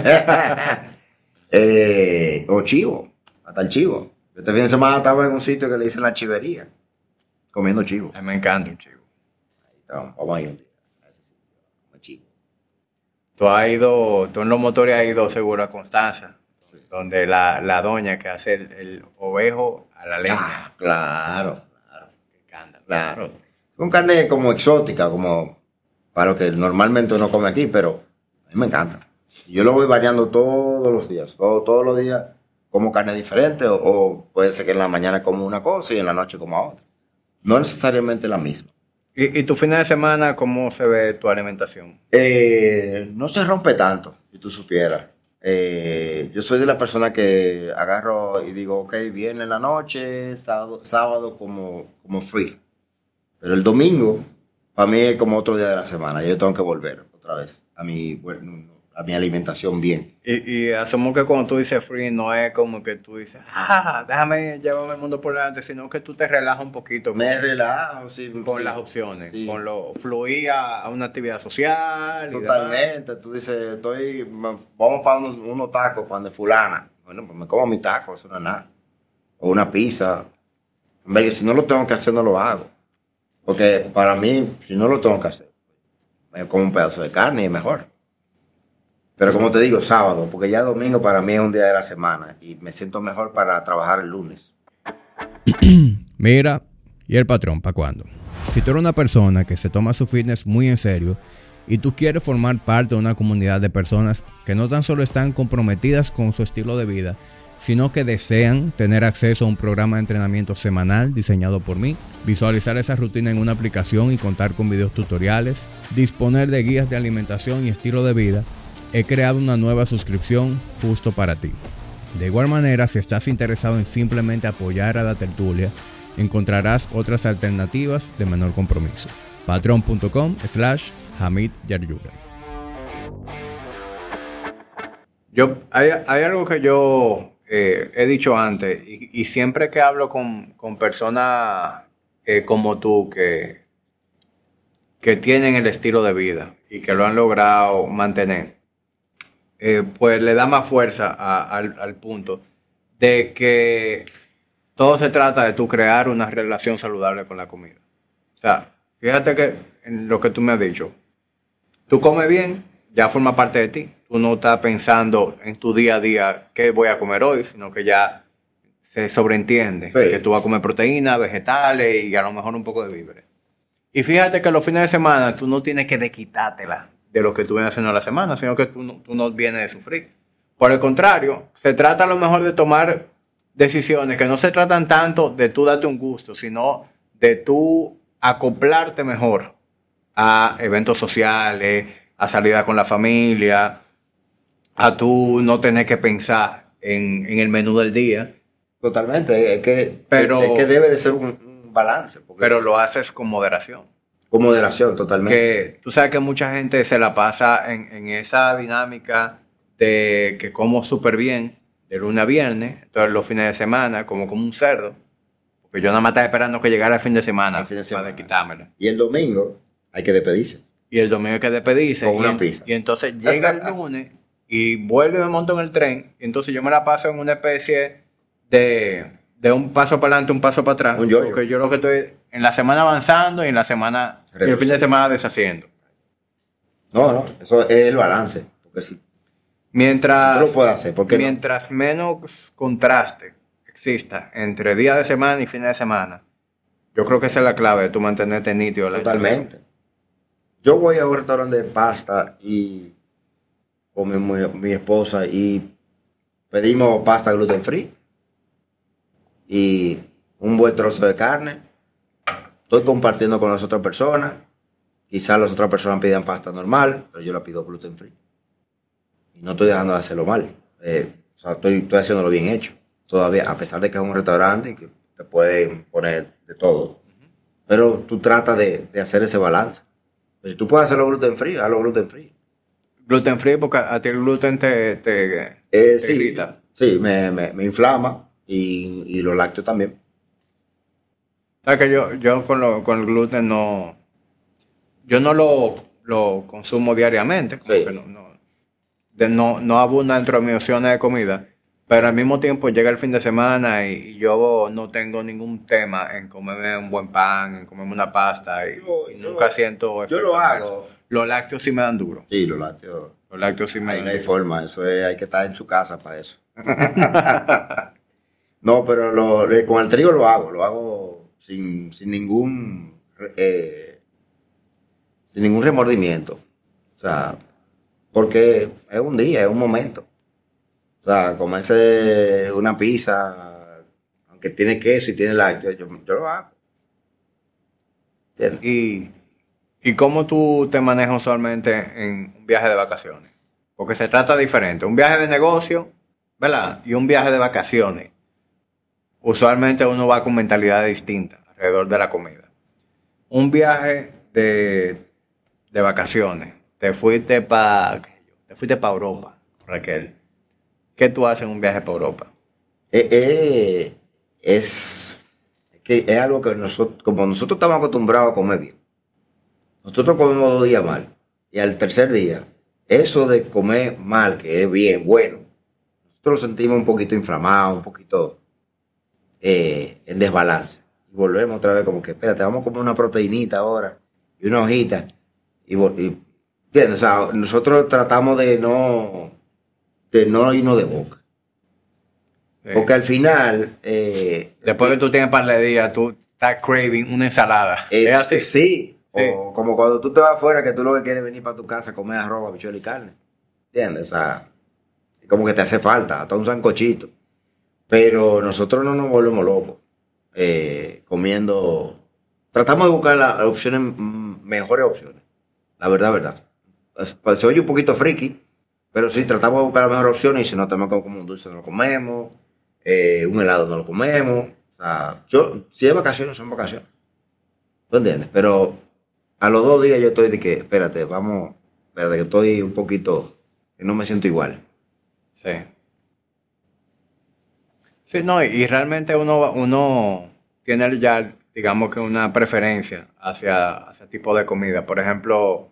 Eh, o chivo, hasta el chivo. Este fin de semana estaba en un sitio que le dicen la chivería, comiendo chivo.
A mí me encanta un chivo.
Ahí estamos, vamos a ir un día a ese sitio, comer chivo.
Tú has ido, tú en los motores has ido seguro a Constanza, donde la, la doña que hace el, el ovejo a la leña.
Ah, claro, claro,
Qué escándalo.
claro. Son carne como exótica, como para lo que normalmente uno come aquí, pero a mí me encanta. Yo lo voy variando todos los días, todo- todos los días como carne diferente, o, o puede ser que en la mañana como una cosa y en la noche como otra. No necesariamente la misma.
¿Y, y tu fin de semana cómo se ve tu alimentación?
Eh, no se rompe tanto, si tú supieras. Eh, yo soy de la persona que agarro y digo, ok, viernes en la noche, sábado, sábado como, como free. Pero el domingo, para mí es como otro día de la semana. Yo tengo que volver otra vez a mi, bueno, a mi alimentación bien.
Y, y asumo que cuando tú dices free, no es como que tú dices, ah, déjame llevarme el mundo por delante, sino que tú te relajas un poquito con,
Me relajo, sí,
con
sí,
las opciones,
sí.
con lo fluir a, a una actividad social. y demás.
Totalmente. Tú dices, estoy, vamos para unos, unos tacos, para de fulana. Bueno, pues me como mi taco, eso no es nada. O una pizza. Hombre, si no lo tengo que hacer, no lo hago. Porque para mí, si no lo tengo que hacer, me como un pedazo de carne y es mejor. Pero como te digo, sábado, porque ya domingo para mí es un día de la semana y me siento mejor para trabajar el lunes.
Mira, ¿y el patrón para cuándo? Si tú eres una persona que se toma su fitness muy en serio y tú quieres formar parte de una comunidad de personas que no tan solo están comprometidas con su estilo de vida, sino que desean tener acceso a un programa de entrenamiento semanal diseñado por mí, visualizar esa rutina en una aplicación y contar con videos tutoriales, disponer de guías de alimentación y estilo de vida, he creado una nueva suscripción justo para ti. De igual manera, si estás interesado en simplemente apoyar a la tertulia, encontrarás otras alternativas de menor compromiso. patreon.com slash Hamid Yaryura.
Yo, hay, hay algo que yo eh, he dicho antes y, y siempre que hablo con, con personas eh, como tú que, que tienen el estilo de vida y que lo han logrado mantener, eh, pues le da más fuerza a, al, al punto de que todo se trata de tú crear una relación saludable con la comida. O sea, fíjate que en lo que tú me has dicho, tú comes bien, ya forma parte de ti. Tú no estás pensando en tu día a día qué voy a comer hoy, sino que ya se sobreentiende
Sí.
que tú vas a comer proteínas, vegetales y a lo mejor un poco de víveres. Y fíjate que los fines de semana tú no tienes que desquitártela de lo que tú vienes haciendo a la semana, sino que tú no, tú no vienes de sufrir. Por el contrario, se trata a lo mejor de tomar decisiones que no se tratan tanto de tú darte un gusto, sino de tú acoplarte mejor a eventos sociales, a salida con la familia, a tú no tener que pensar en, en el menú del día,
Totalmente, es que,
Pero-
es que debe de ser un, un balance. Porque
pero lo haces con moderación.
con moderación, totalmente.
Que tú sabes que mucha gente se la pasa en, en esa dinámica de que como súper bien de lunes a viernes, entonces los fines de semana como como un cerdo, porque yo nada más estaba esperando que llegara el fin de semana,
El fin de semana.
para quitármela.
Y el domingo hay que despedirse.
Y el domingo hay que despedirse.
Con
y,
una
en-
pizza.
y entonces llega el lunes y vuelve y me monto en el tren. Y entonces yo me la paso en una especie de, de un paso para adelante, un paso para atrás.
Un yo-yo.
Porque yo lo que estoy en la semana avanzando y en la semana, y el fin de semana deshaciendo.
No, no, eso es el balance. Porque si
Mientras,
tú lo puedes hacer, ¿por qué no?
mientras menos contraste exista entre día de semana y fin de semana, yo creo que esa es la clave de tu mantenerte nítido. la-
Totalmente. Yo voy a un restaurante de pasta y con mi, mi- mi esposa y pedimos pasta gluten free y un buen trozo de carne. Estoy compartiendo con las otras personas. Quizás las otras personas pidan pasta normal, pero yo la pido gluten free. Y no estoy dejando de hacerlo mal. Eh, o sea, estoy, estoy haciéndolo bien hecho. Todavía, a pesar de que es un restaurante y que te pueden poner de todo. Pero tú tratas de, de hacer ese balance. Pues si tú puedes hacerlo gluten free, hazlo gluten free.
Gluten free porque a ti el gluten te, te,
Eh,
te
sí,
irrita.
sí me, me, me inflama y, y los lácteos también.
O sea que yo, yo con, lo, con el gluten no, yo no lo, lo consumo diariamente, como
Sí.
que no, no, de- no, no abunda dentro de mis opciones de comida, pero al mismo tiempo llega el fin de semana y, y yo no tengo ningún tema en comerme un buen pan, en comerme una pasta y,
Yo-
y
yo-
nunca siento
yo lo
efecto
hago.
adverso. Los lácteos sí me dan duro,
Sí, los lácteos.
los lácteos sí me
Ahí
dan
no hay
duro.
forma, eso es, hay que estar en su casa para eso. No, pero lo- eh, con el trigo lo hago, lo hago sin, sin ningún eh, sin ningún remordimiento. O sea, porque es un día, es un momento. O sea, comerse una pizza, aunque tiene queso y tiene lácteos, yo, yo lo hago. ¿Entiendes?
Y, ¿Y cómo tú te manejas usualmente en un viaje de vacaciones? porque se trata diferente. Un viaje de negocio, ¿verdad? Y un viaje de vacaciones. Usualmente uno va con mentalidades distintas alrededor de la comida. Un viaje de, de vacaciones. Te fuiste para te fuiste para Europa, Raquel. ¿Qué tú haces en un viaje para Europa?
Eh, eh, es, que es algo que nosotros, como nosotros estamos acostumbrados a comer bien, nosotros comemos dos días mal, y al tercer día, eso de comer mal, que es bien, bueno, nosotros lo sentimos un poquito inflamado, un poquito eh, en desbalance. Y volvemos otra vez como que, espérate, vamos a comer una proteinita ahora, y una hojita, y, y ¿entiendes? O sea, nosotros tratamos de no, de no irnos de boca.
Sí.
Porque al final... Eh,
Después que tú tienes par de días, tú estás craving una ensalada.
Es,
¿Es así?
Sí.
Sí.
O como cuando tú te vas afuera, que tú lo que quieres es venir para tu casa a comer arroz, habichuela y carne. ¿Entiendes? O sea, como que te hace falta, hasta un sancochito. Pero nosotros no nos volvemos locos eh, comiendo. Tratamos de buscar las opciones, mejores opciones. La verdad, verdad. Pues, se oye un poquito friki, pero sí, tratamos de buscar las mejores opciones y si no tenemos que comer un dulce, no lo comemos. Eh, un helado no lo comemos. O sea, yo, si es vacaciones, son vacaciones. ¿Tú entiendes? Pero a los dos días yo estoy de que, espérate, vamos, espérate, que estoy un poquito, que no me siento igual.
Sí. Sí, no, y realmente uno, uno tiene ya, digamos que una preferencia hacia, hacia tipo de comida. Por ejemplo,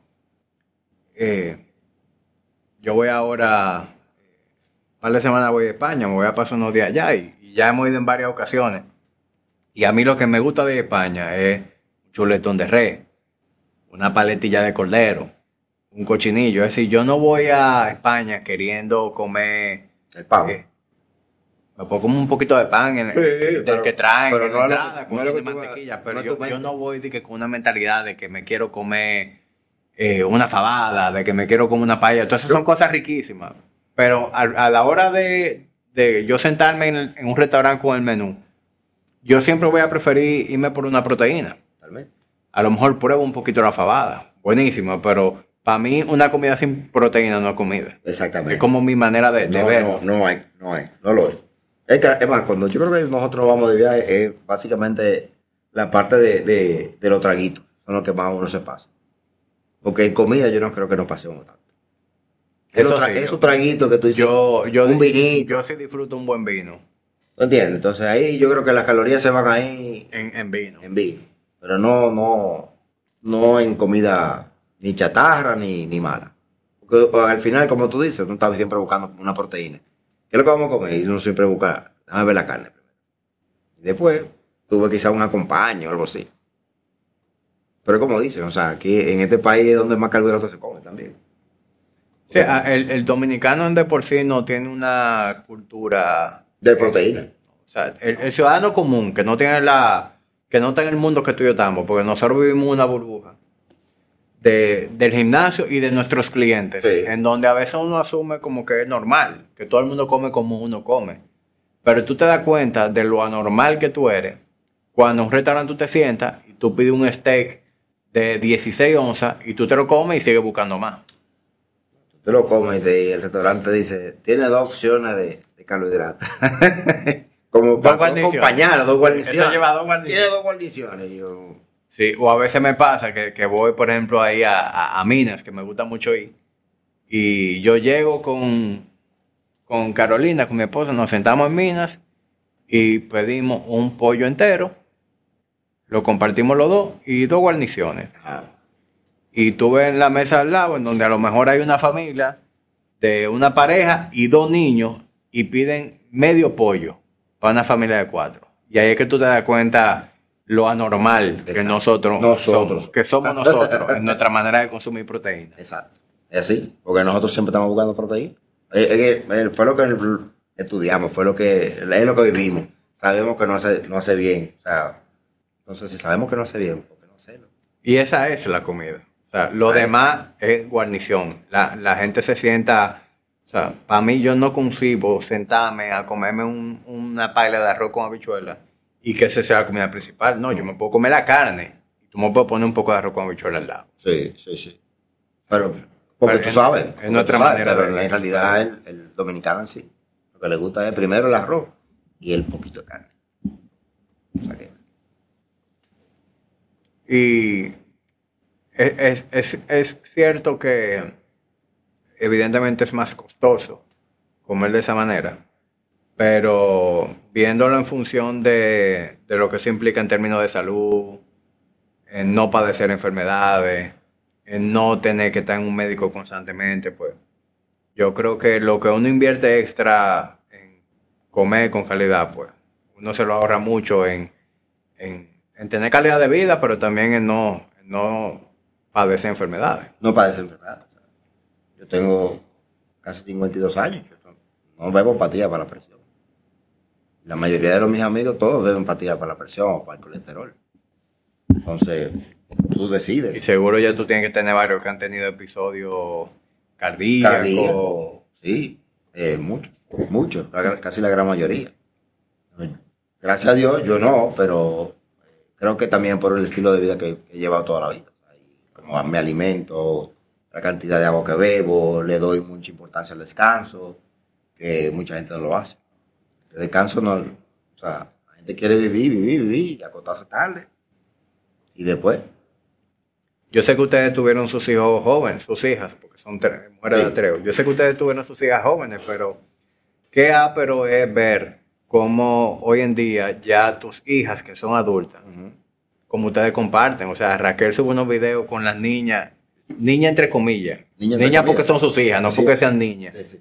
eh, yo voy ahora, un par de semanas voy a España, me voy a pasar unos días allá y, y ya hemos ido en varias ocasiones. Y a mí lo que me gusta de España es un chuletón de res, una paletilla de cordero, un cochinillo. Es decir, yo no voy a España queriendo comer...
El pavo.
Eh, me pongo como un poquito de pan en,
Sí,
del
pero-
que traen
pero
en
no
la
es lo
entrada
que-
con
no es lo
de
que tú vas-
mantequilla. Pero
no es
yo,
tu mente.
yo no voy de que con una mentalidad de que me quiero comer eh, una fabada, de que me quiero comer una paella. Entonces son cosas riquísimas. Pero a, a la hora de, de yo sentarme en, el- en un restaurante con el menú, yo siempre voy a preferir irme por una proteína.
Totalmente.
A lo mejor pruebo un poquito la fabada. Buenísima, pero para mí una comida sin proteína no es comida.
Exactamente.
Es como mi manera de, de
no,
verlo.
no, no hay, no hay, no lo es. Es, que, es más, cuando yo creo que nosotros vamos de viaje, es básicamente la parte de, de, de los traguitos, son los que más uno se pasa. Porque en comida yo no creo que nos pasemos tanto.
Eso
Esos tra-
sí,
esos
yo-
traguitos que tú dices,
Yo, yo,
un vinito,
yo sí disfruto un buen vino
¿tú entiendes? Entonces ahí yo creo que las calorías se van ahí
en, en vino.
en vino, pero no, no, no en comida ni chatarra ni, ni mala. Porque pues, al final, como tú dices, uno está siempre buscando una proteína. ¿Qué es lo que vamos a comer? Y uno siempre busca, déjame ver la carne primero. Y después, tuve quizá un acompaño o algo así. Pero como dicen, o sea, aquí en este país es donde más carbohidratos se come también.
Sí, a- el, el dominicano en de por sí no tiene una cultura...
De proteína.
O sea, el, el ciudadano común que no tiene la... que no está en el mundo que tú y yo estamos, porque nosotros vivimos una burbuja de, del gimnasio y de nuestros clientes,
Sí.
en donde a veces uno asume como que es normal, que todo el mundo come como uno come. Pero tú te das cuenta de lo anormal que tú eres cuando en un restaurante tú te sientas y tú pides un steak de dieciséis onzas y tú te lo comes y sigues buscando más.
Tú lo comes y, te- y el restaurante dice, tiene dos opciones de, de carbohidratos. Como para
guarniciones.
acompañar, dos guarniciones.
Eso lleva dos guarniciones.
Tiene dos guarniciones. Y yo,
Sí, o a veces me pasa que, que voy, por ejemplo, ahí a, a, a Minas, que me gusta mucho ir, y yo llego con, con Carolina, con mi esposa, nos sentamos en Minas y pedimos un pollo entero, lo compartimos los dos y dos guarniciones.
ah,
Y tú ves en la mesa al lado, en donde a lo mejor hay una familia de una pareja y dos niños y piden medio pollo para una familia de cuatro. Y ahí es que tú te das cuenta lo anormal que
Exacto.
nosotros,
Nosotros.
somos, que somos nosotros en nuestra manera de consumir proteína.
exacto. Es así, porque nosotros siempre estamos buscando proteína. Eh, eh, eh, fue lo que estudiamos, fue lo que, es lo que vivimos. Sabemos que no hace, no hace bien. O sea, entonces, si sabemos que no hace bien, ¿por qué no hacerlo?
Y esa es la comida. O sea, lo
Exacto.
demás es guarnición. La, la gente se sienta... O sea, para mí yo no concibo sentarme a comerme un- una paila de arroz con habichuela y que esa sea la comida principal. No, yo me puedo comer la carne y tú me puedes poner un poco de arroz con habichuela al lado.
Sí, sí, sí. Pero Porque
Pero
tú
en-
sabes.
en
porque
nuestra
tú sabes,
manera
pero
de-
en realidad el, el dominicano en sí, lo que le gusta es primero el arroz y el poquito de carne. O sea que,
Y es, es, es, es cierto que evidentemente es más costoso comer de esa manera, pero viéndolo en función de, de lo que eso implica en términos de salud, en no padecer enfermedades, en no tener que estar en un médico constantemente, pues yo creo que lo que uno invierte extra en comer con calidad, pues uno se lo ahorra mucho en, en, en tener calidad de vida, pero también en no, en no padecer enfermedades.
no padece enfermedad. O sea, yo tengo casi cincuenta y dos años. Yo no, no bebo pastillas para la presión. La mayoría de los mis amigos todos beben pastillas para la presión o para el colesterol. Entonces, tú
Y
decides.
seguro ya tú tienes que tener varios que han tenido episodios cardíacos.
Cardíaco, sí, eh, muchos, muchos, la- casi la gran mayoría. Gracias a Dios, yo no, pero creo que también por el estilo de vida que, que he llevado toda la vida. Como me alimento, la cantidad de agua que bebo, le doy mucha importancia al descanso, que mucha gente no lo hace. El descanso no, o sea, la gente quiere vivir, vivir, vivir, y acostarse tarde. Y después,
Yo sé que ustedes tuvieron sus hijos jóvenes, sus hijas, porque son tres, mujeres
Sí.
de tres. Yo sé que ustedes tuvieron sus hijas jóvenes, pero qué ápero es ver cómo hoy en día ya tus hijas, que son adultas, como ustedes comparten. O sea, Raquel sube unos videos con las niñas, niñas entre comillas.
Niñas
Niñas
entre
porque
comillas.
son sus hijas, no
Sí.
porque sean niñas.
sí, sí.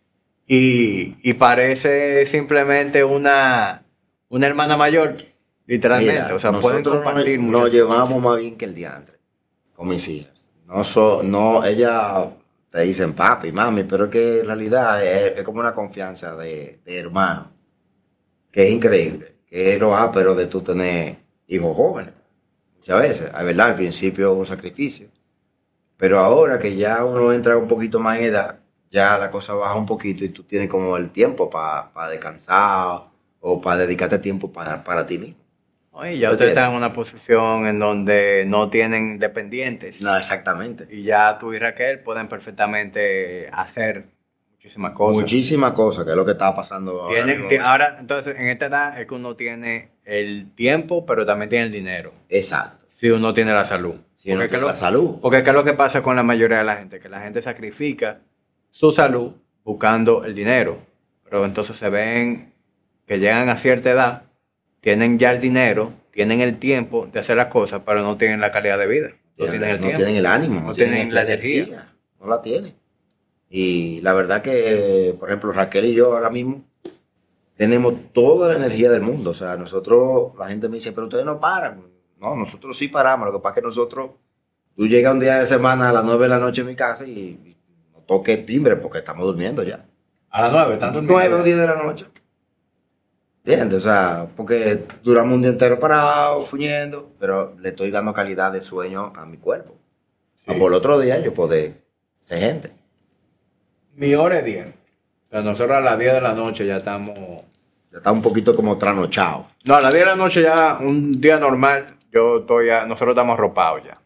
Y, y parece simplemente una, una hermana mayor, literalmente.
Mira,
o sea, pueden
nosotros
compartir
nos,
muchas
nos llevamos más bien que el diantre con mis hijas. No, so, no, ellas te dicen papi, mami, pero es que en realidad es, es como una confianza de, de hermano, que es increíble, que es lo ápero de tú tener hijos jóvenes. Muchas veces, es verdad, al principio es un sacrificio, pero ahora que ya uno entra un poquito más en edad, ya la cosa baja un poquito y tú tienes como el tiempo para descansar o para dedicarte tiempo para, para ti mismo.
Oye, ya
¿Tú
ustedes
entiendes?
están en una posición en donde no tienen dependientes.
No, exactamente.
Y ya tú y Raquel pueden perfectamente hacer muchísimas cosas.
Muchísimas cosas, que es lo que está pasando ahora
Tienen-
mismo.
ti- ahora, entonces, en esta edad es que uno tiene el tiempo, pero también tiene el dinero.
Exacto.
Si uno tiene la salud.
Si uno
Porque
tiene
¿qué
la
lo-
salud.
Porque ¿qué es lo que pasa con la mayoría de la gente? Que la gente sacrifica su salud buscando el dinero. Pero entonces se ven que llegan a cierta edad, tienen ya el dinero, tienen el tiempo de hacer las cosas, pero no tienen la calidad de vida. No tienen el
no
tiempo.
tienen el ánimo,
No tienen la energía.
No la tienen. Y la verdad que, por ejemplo, Raquel y yo ahora mismo tenemos toda la energía del mundo. O sea, nosotros, la gente me dice, pero ustedes no paran. No, nosotros sí paramos. Lo que pasa es que nosotros, tú llegas un día de semana a las nueve de la noche en mi casa y, y no toques timbre porque estamos durmiendo ya.
A las nueve, tanto
nueve o diez de la noche. ¿Entiendes? O sea, porque duramos un día entero parado, fuñendo, pero le estoy dando calidad de sueño a mi cuerpo.
Sí.
Por el otro día yo poder ser gente.
Mi hora es diez. O sea, nosotros a las diez de la noche ya estamos...
Ya está un poquito como trasnochado.
No, a las diez de la noche ya, un día normal, yo estoy ya, nosotros estamos arropados ya.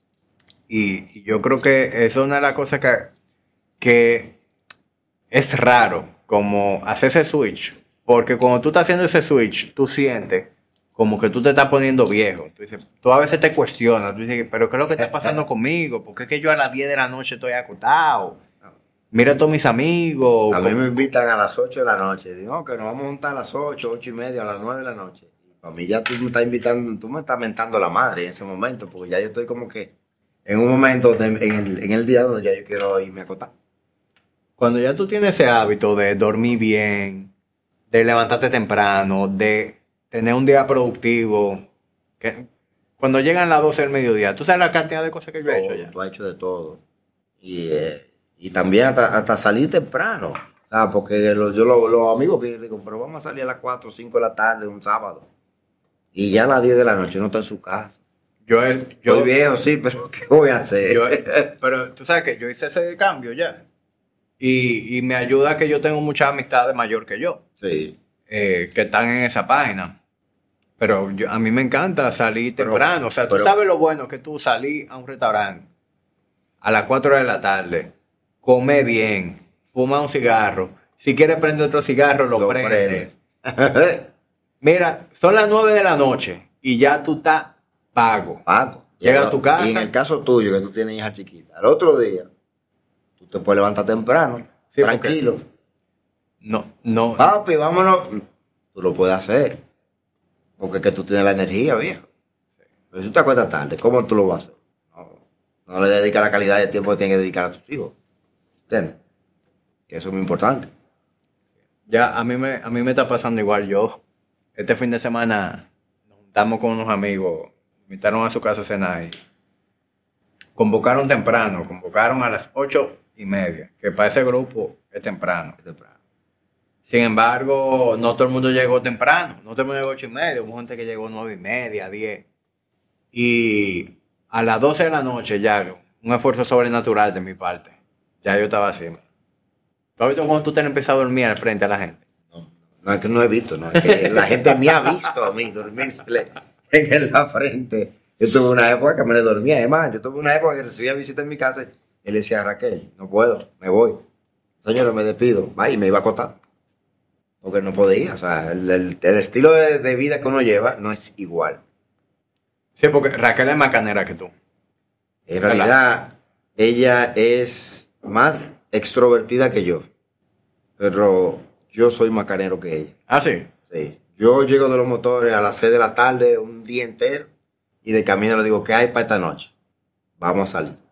Y, y yo creo que eso es una de las cosas que, que es raro, como hacer ese switch. Porque cuando tú estás haciendo ese switch, tú sientes como que tú te estás poniendo viejo. Tú, dices, tú a veces te cuestionas, tú dices, pero ¿qué es lo que está pasando conmigo? ¿Por qué es que yo a las diez de la noche estoy acostado? Mira a todos mis amigos.
A mí
como-
me invitan a las ocho de la noche. Digo, no, que nos vamos a juntar a las ocho, ocho y media, a las nueve de la noche. Y para mí ya tú me estás invitando, tú me estás mentando la madre en ese momento, porque ya yo estoy como que en un momento de- en, el, en el día donde ya yo quiero irme a acostar.
Cuando ya tú tienes ese hábito de dormir bien, de levantarte temprano, de tener un día productivo, que cuando llegan las doce del mediodía, tú sabes la cantidad de cosas que yo he hecho ya.
Tú has hecho de todo. Y, eh, y también hasta, hasta salir temprano. ¿Sabes? Porque los, yo los, los amigos vienen y digo, pero vamos a salir a las cuatro o cinco de la tarde un sábado. Y ya a las diez de la noche no está en su casa.
Yo, he-
Yo
yo,
soy viejo, sí, pero ¿qué voy a hacer?
yo he- pero tú sabes que yo hice ese cambio ya. Y, y me ayuda que yo tengo muchas amistades mayor que yo,
sí.
eh, que están en esa página. Pero yo- a mí me encanta salir
Pero-
temprano. O sea, tú
pero-
sabes lo bueno que tú salís a un restaurante a las cuatro de la tarde, come bien, fuma un cigarro. Si quieres prender otro cigarro, lo,
Lo
prende.
prende.
Mira, son las nueve de la noche y ya tú estás pago.
Pago.
Llega a tu casa.
Y en el caso tuyo, que tú tienes hija chiquita, al otro día, tú te puedes levantar temprano,
Sí,
tranquilo.
No, no.
Papi, vámonos. Tú lo puedes hacer. Porque es que tú tienes la energía, viejo. Pero si tú te acuestas tarde, ¿cómo tú lo vas a hacer? No, no le dedicas la calidad de tiempo que tienes que dedicar a tus hijos. ¿Entiendes? Que eso es muy importante.
Ya a mí me, a mí me está pasando igual. Yo, este fin de semana, nos juntamos con unos amigos, me invitaron a su casa a cenar y convocaron temprano, convocaron a las ocho y media, que para ese grupo es temprano.
Es temprano.
Sin embargo, no todo el mundo llegó temprano, no todo el mundo llegó a ocho y media, hubo gente que llegó nueve y media, diez. Y a las doce de la noche ya, un esfuerzo sobrenatural de mi parte, ya yo estaba así. ¿Tú has visto cuando tú te has empezado a dormir al frente a la gente?
No, no es que no he visto, no, es que la gente me ha visto a mí dormir en la frente. Yo tuve una época que me le dormía, además, yo tuve una época que recibía visita en mi casa y le decía a Raquel, no puedo, me voy. Señora, me despido, va, y me iba a acostar. Porque no podía, o sea, el, el, el estilo de, de vida que uno lleva no es igual.
Sí, porque Raquel es más canera que tú.
En realidad, ella es más extrovertida que yo, pero yo soy más canero que ella.
Ah, sí.
Sí. Yo llego de los motores a las seis de la tarde, un día entero, y de camino le digo, ¿qué hay para esta noche? Vamos a salir.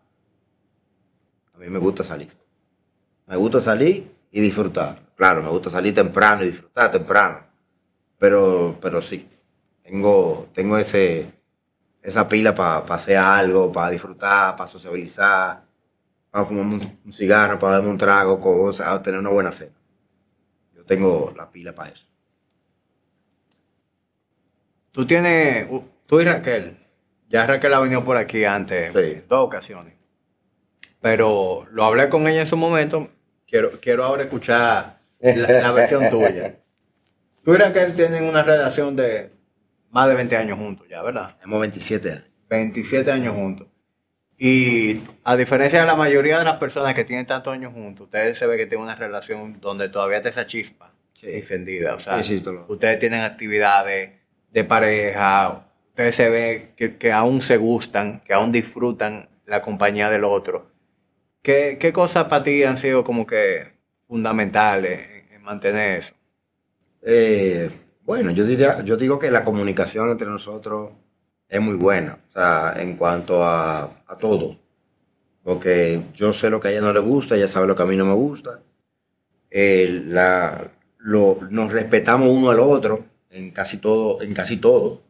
A mí me gusta salir. Me gusta salir y disfrutar. Claro, me gusta salir temprano y disfrutar temprano. Pero, pero sí, tengo, tengo ese, esa pila para pa hacer algo, para disfrutar, para sociabilizar, para fumar un, un cigarro, para darme un trago, cosas, tener una buena cena. Yo tengo la pila para eso.
Tú tienes, uh, tú y Raquel, ya Raquel ha venido por aquí antes,
Sí.
en dos ocasiones. Pero lo hablé con ella en su momento, quiero, quiero ahora escuchar la, la versión tuya. Tú y Raquel tienen una relación de más de veinte años juntos ya, ¿verdad?
Tenemos veintisiete años.
veintisiete años juntos. Y a diferencia de la mayoría de las personas que tienen tantos años juntos, ustedes se ve que tienen una relación donde todavía está esa chispa
Sí.
encendida. O sea,
Sí, sí, todo.
ustedes tienen actividades de pareja, ustedes se ven que, que aún se gustan, que aún disfrutan la compañía del otro. ¿Qué, qué cosas para ti han sido como que fundamentales en, en mantener eso?
Eh, bueno, yo diría, yo digo que la comunicación entre nosotros es muy buena, o sea, en cuanto a, a todo. Porque yo sé lo que a ella no le gusta, ella sabe lo que a mí no me gusta. Eh, la, lo, nos respetamos uno al otro en casi todo, en casi todo.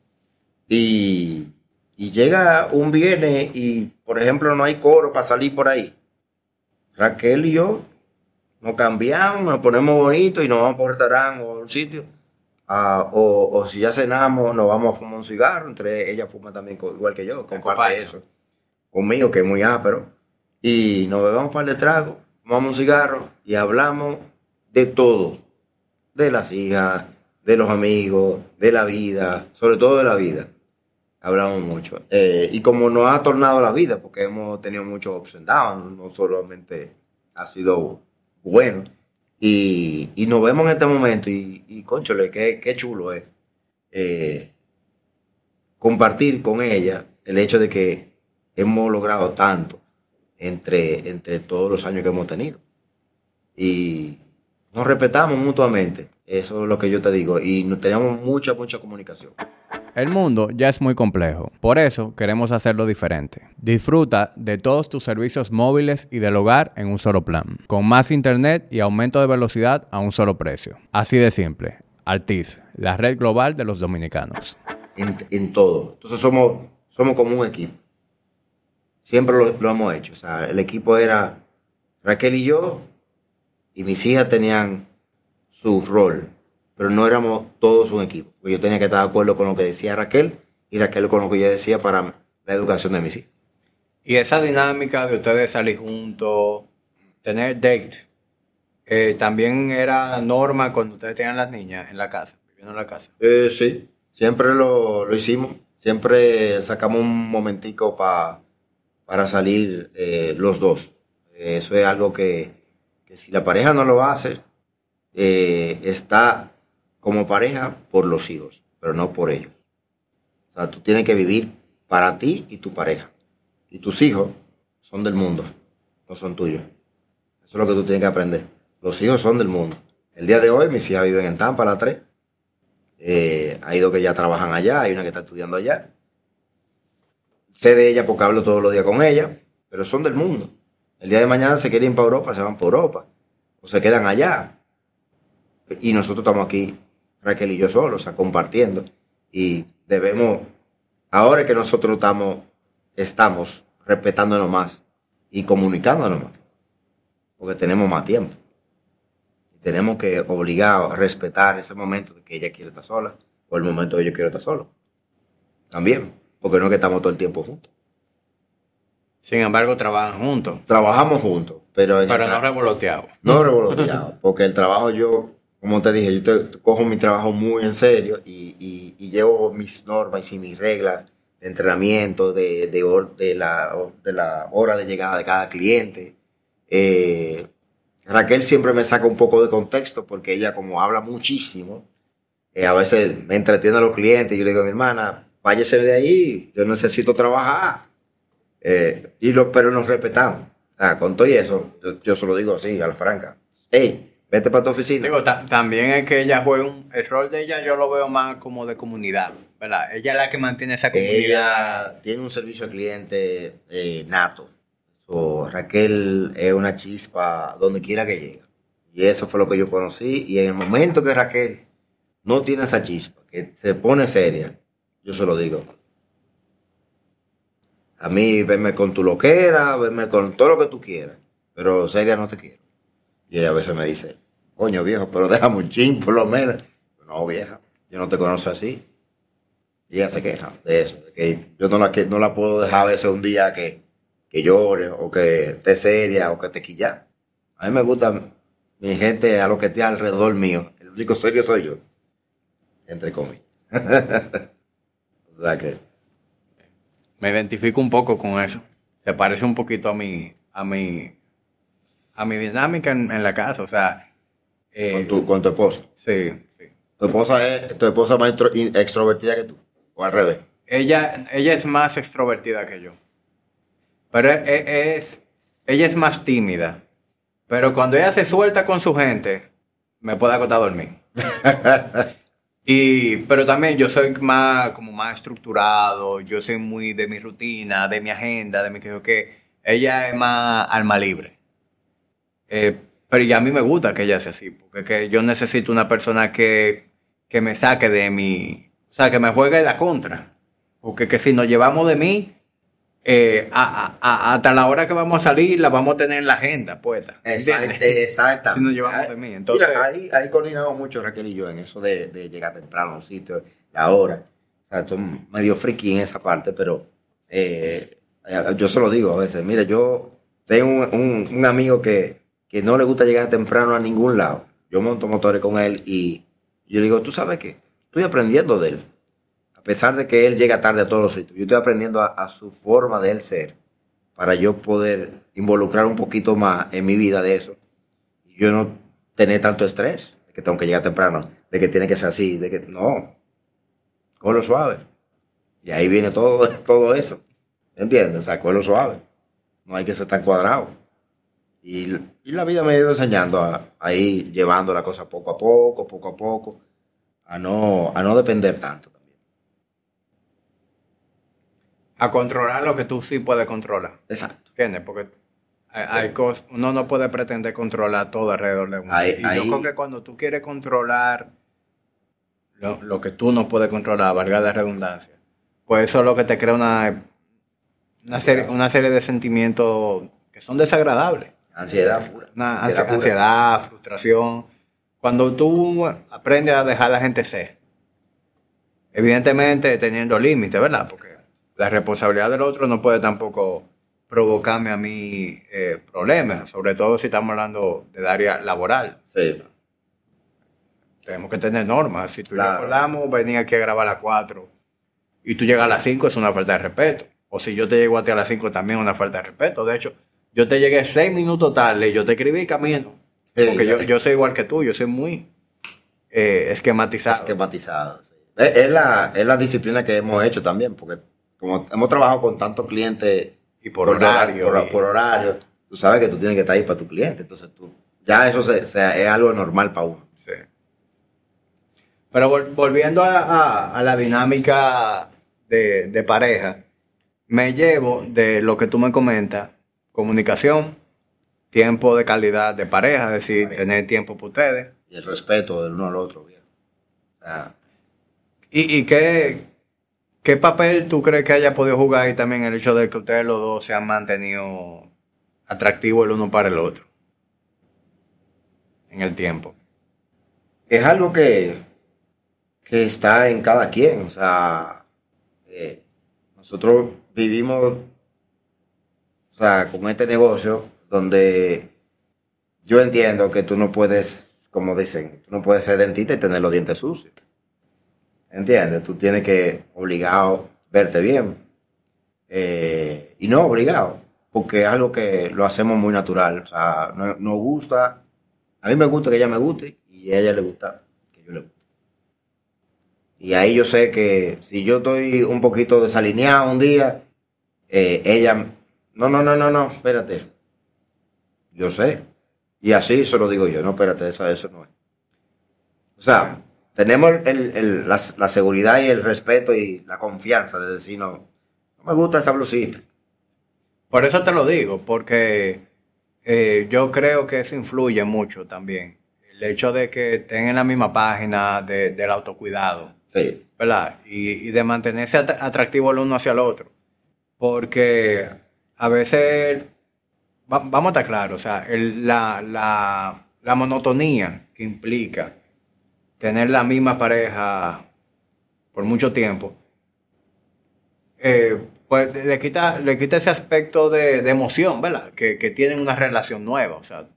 Y, y llega un viernes y, por ejemplo, no hay coro para salir por ahí. Raquel y yo nos cambiamos, nos ponemos bonitos y nos vamos por un restaurante o a un sitio. Ah, o, o si ya cenamos, nos vamos a fumar un cigarro. Entre ella fuma también co- igual que yo, comparte
compadre.
eso. Conmigo, que es muy ápero. Y nos bebemos un par de tragos, fumamos un cigarro y hablamos de todo. De las hijas, de los amigos, de la vida, sobre todo de la vida. Hablamos mucho. Eh, y como nos ha tornado la vida, porque hemos tenido muchos ups and downs, no solamente ha sido bueno. Y, y nos vemos en este momento y, y cónchale, qué, qué chulo es eh, compartir con ella el hecho de que hemos logrado tanto entre, entre todos los años que hemos tenido. Y nos respetamos mutuamente, eso es lo que yo te digo, y nos tenemos mucha, mucha comunicación.
El mundo ya es muy complejo, por eso queremos hacerlo diferente. Disfruta de todos tus servicios móviles y del hogar en un solo plan, con más internet y aumento de velocidad a un solo precio. Así de simple. Altiz, la red global de los dominicanos.
En, en todo. Entonces somos, somos como un equipo. Siempre lo, lo hemos hecho. O sea, el equipo era Raquel y yo, y mis hijas tenían su rol, pero no éramos todos un equipo. Yo tenía que estar de acuerdo con lo que decía Raquel y Raquel con lo que yo decía para la educación de mis hijas.
Y esa dinámica de ustedes salir juntos, tener date, eh, también era norma cuando ustedes tenían las niñas en la casa, viviendo en la casa.
Eh, sí, siempre lo, lo hicimos. Siempre sacamos un momentico para para salir eh, los dos. Eh, eso es algo que, que si la pareja no lo hace, eh, está como pareja por los hijos, pero no por ellos. O sea, tú tienes que vivir para ti y tu pareja. Y tus hijos son del mundo, no son tuyos. Eso es lo que tú tienes que aprender. Los hijos son del mundo. El día de hoy mis hijas viven en Tampa, las tres. Eh, hay dos que ya trabajan allá, hay una que está estudiando allá. Sé de ella porque hablo todos los días con ella, pero son del mundo. El día de mañana se quieren ir para Europa, se van para Europa. O se quedan allá. Y nosotros estamos aquí, Raquel y yo solos, o sea, compartiendo. Y debemos, ahora que nosotros estamos, estamos respetándonos más y comunicándonos más, porque tenemos más tiempo. Y tenemos que obligar a respetar ese momento de que ella quiere estar sola o el momento que yo quiero estar solo. También, porque no es que estamos todo el tiempo juntos.
Sin embargo, trabajan juntos.
Trabajamos juntos, pero...
Pero no revoloteados.
No revoloteados, porque el trabajo yo, como te dije, yo te, cojo mi trabajo muy en serio y, y, y llevo mis normas y mis reglas de entrenamiento, de, de, or, de, la, de la hora de llegada de cada cliente. Eh, Raquel siempre me saca un poco de contexto porque ella como habla muchísimo, eh, a veces me entretiene a los clientes y yo le digo a mi hermana, váyase de ahí, yo necesito trabajar. Eh, y lo, pero nos respetamos. Ah, con todo y eso, yo, yo se lo digo así, a la franca. Hey, vete para tu oficina.
Digo, ta- también es que ella juega un... El rol de ella yo lo veo más como de comunidad, ¿verdad? Ella es la que mantiene esa comunidad.
Ella tiene un servicio al cliente eh, nato. So, Raquel es una chispa donde quiera que llega. Y eso fue lo que yo conocí. Y en el momento que Raquel no tiene esa chispa, que se pone seria, yo se lo digo. A mí, venme con tu loquera, venme con todo lo que tú quieras, pero seria no te quiero. Y ella a veces me dice, coño viejo, pero déjame un chin por lo menos. No, vieja, yo no te conozco así. Y ella se queja de eso, de que yo no la, que, no la puedo dejar a veces un día que, que llore, o que esté seria, o que esté quilla. A mí me gusta mi gente a lo que esté alrededor mío. El único serio soy yo, entre comillas. O sea que...
Me identifico un poco con eso. Se parece un poquito a mi, a mi, a mi dinámica en, en la casa. O sea, eh,
Con tu, con tu esposa.
sí, sí.
Tu esposa es tu esposa más intro, in- extrovertida que tú, o al revés.
Ella, ella es más extrovertida que yo. Pero es, es- es- ella es más tímida. Pero cuando ella se suelta con su gente, me puede acostar a dormir. Y, pero también yo soy más, como más estructurado, yo soy muy de mi rutina, de mi agenda, de mi que que ella es más alma libre. Eh, pero ya a mí me gusta que ella sea así, porque que yo necesito una persona que, que me saque de mi, o sea, que me juegue de la contra. Porque que si nos llevamos de mí, eh, a- a- a- hasta la hora que vamos a salir, la vamos a tener en la agenda puesta. ¿Entiendes?
Exactamente.
Si nos llevamos de mí, entonces-
Mira, ahí, ahí coordinamos mucho Raquel y yo en eso de, de llegar temprano a un sitio, la hora. O sea, estoy medio friki en esa parte, pero eh, yo se lo digo a veces. Mira, yo tengo un, un- un amigo que, que no le gusta llegar temprano a ningún lado. Yo monto motores con él y yo le digo, ¿tú sabes qué? Estoy aprendiendo de él. A pesar de que él llega tarde a todos los sitios, yo estoy aprendiendo a, a su forma de él ser para yo poder involucrar un poquito más en mi vida de eso. Y yo no tener tanto estrés, de que tengo que llegar temprano, de que tiene que ser así, de que no, cógelo suave. Y ahí viene todo, todo eso. ¿Entiendes? O sea, cógelo suave. No hay que ser tan cuadrado. Y, y la vida me ha ido enseñando a, a ir llevando la cosa poco a poco, poco a poco, a no, a no depender tanto también.
A controlar lo que tú sí puedes controlar.
Exacto.
¿Entiendes? Porque hay, hay cosas, uno no puede pretender controlar todo alrededor de uno.
Ahí-
y yo
ahí-
creo que cuando tú quieres controlar lo, lo que tú no puedes controlar, valga la redundancia, pues eso es lo que te crea una, una, serie, una serie de sentimientos que son desagradables.
Ansiedad pura.
Una
Ansiedad
ansi-
pura.
ansiedad, frustración. Cuando tú aprendes a dejar a la gente ser, evidentemente teniendo límites, ¿verdad? Porque la responsabilidad del otro no puede tampoco provocarme a mí eh, problemas, sobre todo si estamos hablando del área laboral.
Sí.
Tenemos que tener normas. Si tú y yo
Claro.
acordamos venir aquí a grabar a las cuatro y tú llegas a las cinco, es una falta de respeto. O si yo te llego a ti a las cinco, también es una falta de respeto. De hecho, yo te llegué seis minutos tarde y yo te escribí camino. Porque yo, yo soy igual que tú, yo soy muy eh, esquematizado.
Esquematizado. Sí. Es, es, la, es la disciplina que hemos hecho también, porque como hemos trabajado con tantos clientes
y por, por horario.
Por,
y...
por horario, tú sabes que tú tienes que estar ahí para tu cliente. Entonces tú, ya eso se, se, es algo normal para uno.
Sí. Pero vol, volviendo a, a, a la dinámica de, de pareja, me llevo de lo que tú me comentas, comunicación, tiempo de calidad de pareja, es decir, pareja. Tener tiempo para ustedes.
Y el respeto del uno al otro, bien. O sea,
¿Y, y qué, qué papel tú crees que haya podido jugar ahí también el hecho de que ustedes los dos se han mantenido atractivos el uno para el otro en el tiempo?
Es algo que, que está en cada quien, o sea, eh, nosotros vivimos, o sea, con este negocio donde yo entiendo que tú no puedes, como dicen, tú no puedes ser dentista y tener los dientes sucios. ¿Entiendes? Tú tienes que, obligado, verte bien. Eh, y no obligado, porque es algo que lo hacemos muy natural. O sea, nos, nos gusta, a mí me gusta que ella me guste y a ella le gusta que yo le guste. Y ahí yo sé que si yo estoy un poquito desalineado un día, eh, ella, no, no, no, no, no, espérate. Yo sé. Y así se lo digo yo, no, espérate, eso, eso no es. O sea, tenemos el, el, la, la seguridad y el respeto y la confianza de decir, no, no me gusta esa blusita.
Por eso te lo digo, porque eh, yo creo que eso influye mucho también. El hecho de que estén en la misma página de, del autocuidado.
Sí.
¿Verdad? Y, y de mantenerse atractivo el uno hacia el otro. Porque a veces, va, vamos a estar claros, o sea, el, la, la, la monotonía que implica tener la misma pareja por mucho tiempo, eh, pues le quita, le quita ese aspecto de, de emoción, ¿verdad? Que, que tienen una relación nueva, o sea,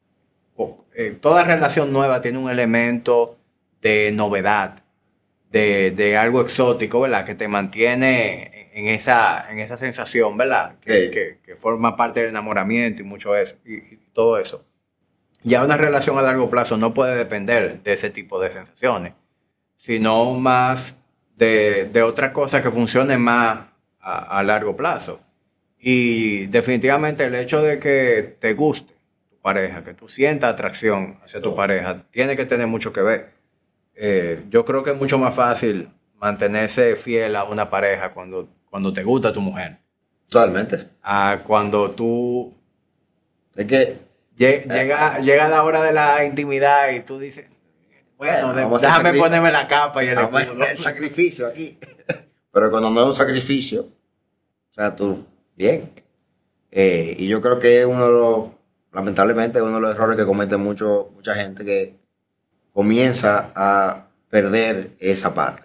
eh, toda relación nueva tiene un elemento de novedad. De, de algo exótico, ¿verdad? Que te mantiene en esa, en esa sensación, ¿verdad? Que,
Sí.
que, que forma parte del enamoramiento y mucho eso, y, y todo eso. Ya una relación a largo plazo no puede depender de ese tipo de sensaciones, sino más de, de otra cosa que funcione más a, a largo plazo. Y definitivamente el hecho de que te guste tu pareja, que tú sientas atracción hacia tu pareja, tiene que tener mucho que ver. Eh, yo creo que es mucho más fácil mantenerse fiel a una pareja cuando, cuando te gusta tu mujer.
Totalmente.
A cuando tú
Es que
lleg, llega, llega la hora de la intimidad y tú dices, bueno,
bueno,
de, déjame ponerme la capa y el
vamos
escudo.
el sacrificio aquí. Pero cuando no es un sacrificio, o sea, tú, bien. Eh, y yo creo que es uno de los, lamentablemente, uno de los errores que comete mucho, mucha gente que comienza a perder esa parte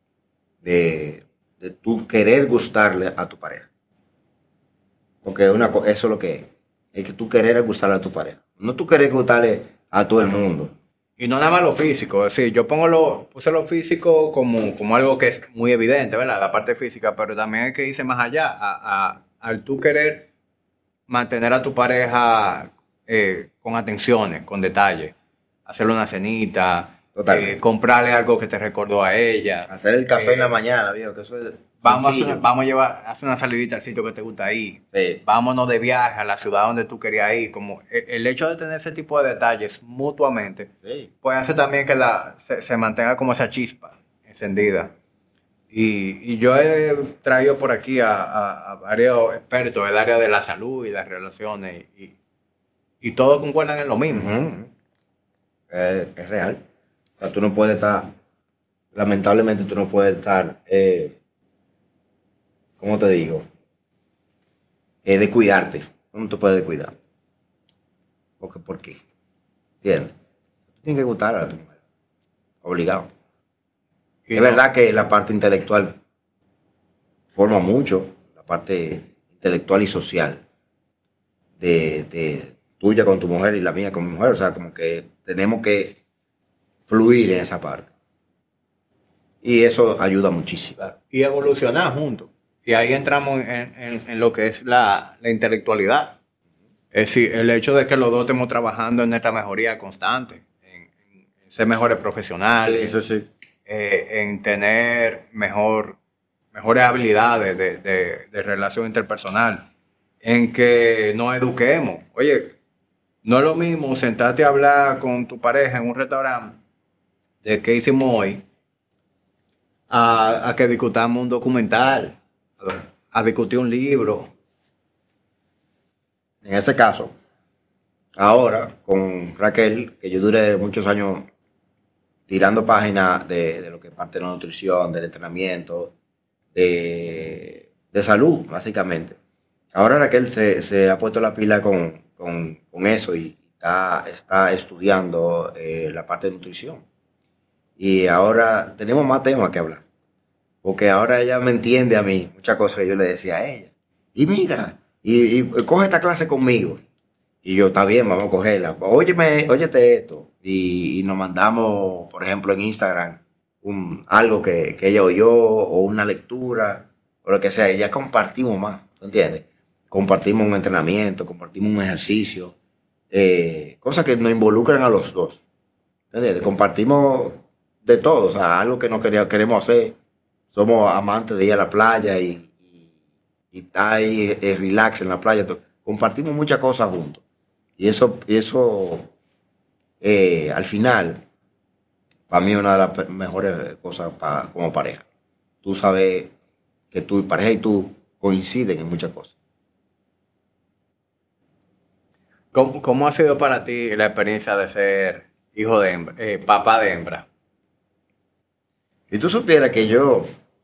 de, de tú querer gustarle a tu pareja. Porque una, eso es lo que es. Es que tú querer gustarle a tu pareja. No tú querer gustarle a todo el mundo.
Y no nada más lo físico. Es decir, yo pongo lo, puse lo físico como, como algo que es muy evidente, ¿verdad? La parte física, pero también hay que irse más allá. A, a, al tú querer mantener a tu pareja eh, con atenciones, con detalles. Hacerle una cenita, eh, comprarle algo que te recordó a ella.
Hacer el café
eh,
en la mañana, viejo, que eso es
vamos a,
sencillo.
hacer, vamos a llevar a hacer una salidita al sitio que te gusta ir.
Sí.
Vámonos de viaje a la ciudad donde tú querías ir. Como el, el hecho de tener ese tipo de detalles mutuamente,
Sí.
puede hacer también que la, se, se mantenga como esa chispa encendida. Y, y yo he traído por aquí a, a, a varios expertos del área de la salud y las relaciones y, y todos concuerdan en lo mismo.
Uh-huh. Es, es real. O sea, tú no puedes estar, lamentablemente tú no puedes estar, eh, ¿cómo te digo? Eh, de cuidarte. No te puedes descuidar. Porque, ¿por qué? ¿Entiendes? Tú tienes que gustar a tu mujer. Obligado.
Y
es
no,
verdad que la parte intelectual forma mucho, la parte intelectual y social de, de tuya con tu mujer y la mía con mi mujer. O sea, como que tenemos que fluir en esa parte. Y eso ayuda muchísimo.
y evolucionar juntos. Y ahí entramos en, en, en lo que es la, la intelectualidad. Es decir, el hecho de que los dos estemos trabajando en nuestra mejoría constante, en, en ser mejores profesionales,
Eso sí.
eh, en tener mejor, mejores habilidades de, de, de relación interpersonal, en que nos eduquemos. Oye, no es lo mismo sentarte a hablar con tu pareja en un restaurante de qué hicimos hoy, a, a que discutamos un documental, a, a discutir un libro.
En ese caso, ahora con Raquel, que yo duré muchos años tirando páginas de, de lo que es parte de la nutrición, del entrenamiento, de, de salud, básicamente. Ahora Raquel se, se ha puesto la pila con, con, con eso y está, está estudiando eh, la parte de nutrición. Y ahora tenemos más temas que hablar. Porque ahora ella me entiende a mí, muchas cosas que yo le decía a ella. Y mira, y, y coge esta clase conmigo. Y yo, está bien, vamos a cogerla. Óyeme, óyete esto. Y, y nos mandamos, por ejemplo, en Instagram, un, algo que, que ella oyó, o una lectura, o lo que sea. Y ya compartimos más, ¿entiendes? Compartimos un entrenamiento, compartimos un ejercicio. Eh, cosas que nos involucran a los dos. ¿Entiendes? Compartimos de todo, o sea, algo que no quería, queremos hacer. Somos amantes de ir a la playa y, y, y estar ahí eh, relax en la playa. Entonces, compartimos muchas cosas juntos. Y eso, eso eh, al final, para mí es una de las mejores cosas pa, como pareja. Tú sabes que tu pareja y tú coinciden en muchas cosas.
¿Cómo, cómo ha sido para ti la experiencia de ser hijo de hembra, eh, papá de hembra?
Si tú supieras que yo,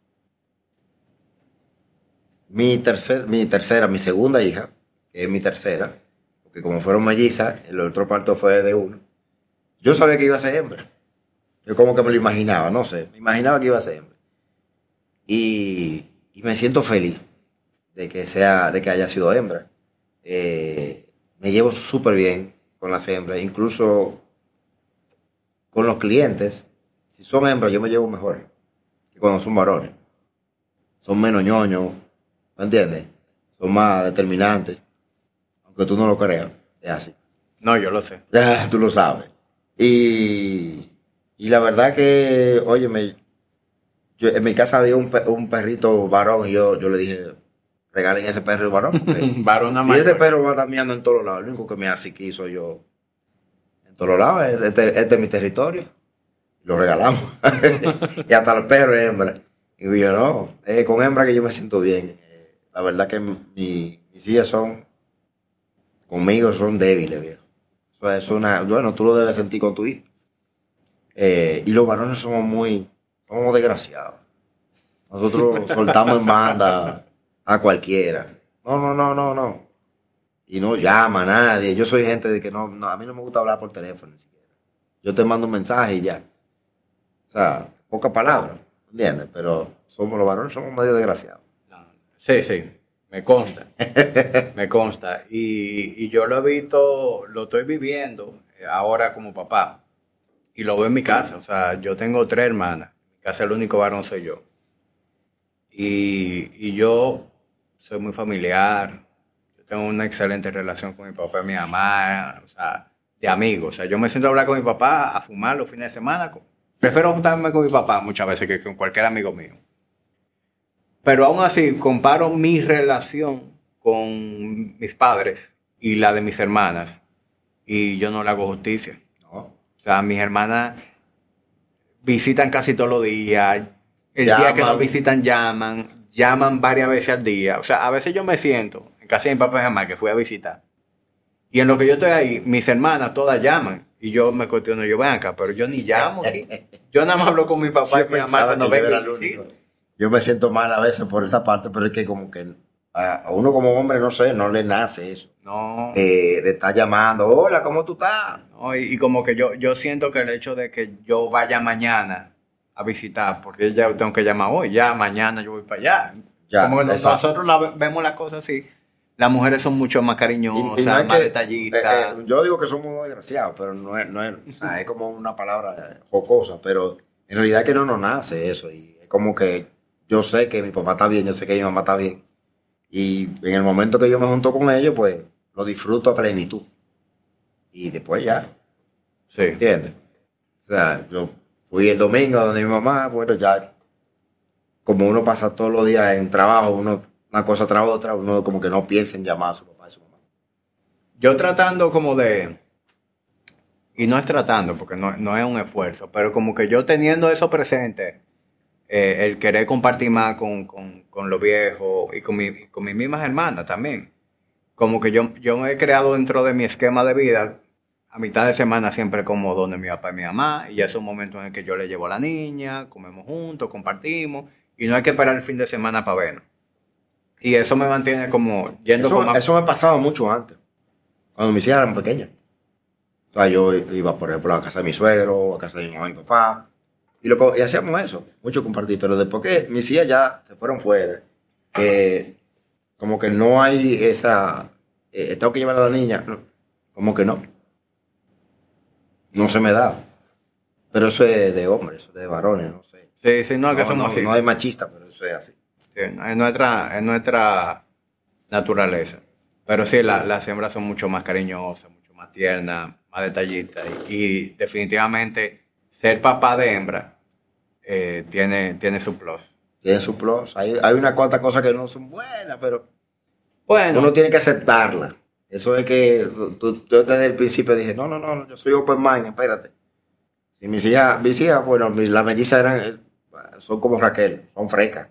mi, tercer, mi tercera, mi segunda hija, que es mi tercera, porque como fueron mellizas, el otro parto fue de uno, yo sabía que iba a ser hembra. Yo como que me lo imaginaba, no sé, me imaginaba que iba a ser hembra. Y, y me siento feliz de que, sea, de que haya sido hembra. Eh, me llevo súper bien con las hembras, incluso con los clientes. Si son hembras, yo me llevo mejor que cuando son varones. Son menos ñoños, ¿me entiendes? Son más determinantes. Aunque tú no lo creas, es así.
No, yo lo sé.
Ya, tú lo sabes. Y, y la verdad que, óyeme, yo, en mi casa había un, un perrito varón y yo, yo le dije, regalen ese perro varón.
Varón nada
Si
más.
ese perro va caminando en todos lados, lo único que me hace aquí soy yo. En todos lados, este, este es mi territorio. Lo regalamos. Y hasta el perro es hembra. Y yo, no, eh, con hembra que yo me siento bien. Eh, la verdad que mi, mis hijas son, conmigo son débiles, viejo. Eso es una, bueno, tú lo debes sentir con tu hija. Eh, y los varones somos muy, somos desgraciados. Nosotros soltamos en banda a cualquiera. No, no, no, no, no. Y no llama a nadie. Yo soy gente de que no, no, a mí no me gusta hablar por teléfono ni siquiera. Yo te mando un mensaje y ya. O sea, pocas palabras, ¿entiendes? Pero somos los varones, somos medio desgraciados.
Sí, sí, me consta. Me consta. Y, y yo lo he visto, lo estoy viviendo ahora como papá. Y lo veo en mi casa. O sea, yo tengo tres hermanas. En mi casa el único varón soy yo. Y, y yo soy muy familiar. Yo tengo una excelente relación con mi papá y mi mamá. O sea, de amigos. O sea, yo me siento a hablar con mi papá, a fumar los fines de semana. Prefiero juntarme con mi papá muchas veces que con cualquier amigo mío. Pero aún así, comparo mi relación con mis padres y la de mis hermanas. Y yo no le hago justicia.
No.
O sea, mis hermanas visitan casi todos los días. El
Llaman.
día que nos visitan, llaman. Llaman varias veces al día. O sea, a veces yo me siento en casa de mi papá y mi mamá que fui a visitar. Y en lo que yo estoy ahí, mis hermanas todas llaman. Y yo me cuestiono, yo ven acá, pero yo ni llamo aquí. Yo nada más hablo con mi papá
Yo
y mi mamá
pensaba
cuando
que yo
vengo
era
y
el
visito.
único. Yo me siento mal a veces por esa parte, pero es que como que a, a uno como hombre, no sé, no le nace eso.
No,
Eh, de estar llamando, hola, ¿cómo tú estás?
no, y, y como que yo, yo siento que el hecho de que yo vaya mañana a visitar, porque ya tengo que llamar hoy, ya mañana yo voy para allá.
Ya,
como que nos-
exacto.
nosotros la ve- vemos las cosas así. Las mujeres son mucho más cariñosas,
Y- y no es
más
que-
detallistas.
eh, eh, yo digo que somos desgraciados, pero no es, no es, o sea, es como una palabra jocosa, pero en realidad que no nos nace eso. Y es como que yo sé que mi papá está bien, yo sé que mi mamá está bien. Y en el momento que yo me junto con ellos, pues lo disfruto a plenitud. Y después ya,
Sí.
¿entiendes? O sea, yo fui el domingo donde mi mamá, bueno, ya, como uno pasa todos los días en trabajo, uno una cosa tras otra, uno como que no piensa en llamar a su papá y su mamá.
Yo tratando como de, y no es tratando porque no, no es un esfuerzo, pero como que yo teniendo eso presente, eh, el querer compartir más con, con, con los viejos y con, mi, y con mis mismas hermanas también. Como que yo, yo me he creado dentro de mi esquema de vida, a mitad de semana siempre como donde mi papá y mi mamá, y ya es un momento en el que yo le llevo a la niña, comemos juntos, compartimos, y no hay que esperar el fin de semana para vernos. Y eso me mantiene como yendo
Eso,
como... a-
eso me pasaba mucho antes, cuando mis hijas eran pequeñas. O sea, yo iba, por ejemplo, a casa de mi suegro, a casa de mi mamá y mi papá, y, lo, co- y hacíamos eso, mucho compartir. Pero después que mis hijas ya se fueron fuera, que como que no hay esa... eh, tengo que llevar a la niña, no, como que no. No se me da. Pero eso es de hombres, eso es de varones, no sé.
Sí, sí, no, es que
No,
somos
no,
así.
no es machista, pero eso es así.
Sí, es nuestra, es nuestra naturaleza. Pero sí, la- las hembras son mucho más cariñosas, mucho más tiernas, más detallistas. Y, y definitivamente ser papá de hembra eh, tiene, tiene su plus.
Tienen su plus. Hay, hay una cuantas cosas que no son buenas, pero
Bueno,
uno tiene que aceptarla. Eso es que tú- yo desde el principio dije, no, no, no, yo soy open mind, espérate. Si mis hijas, mis hijas, bueno, mis- las mellizas eran, eh, son como Raquel, son frescas.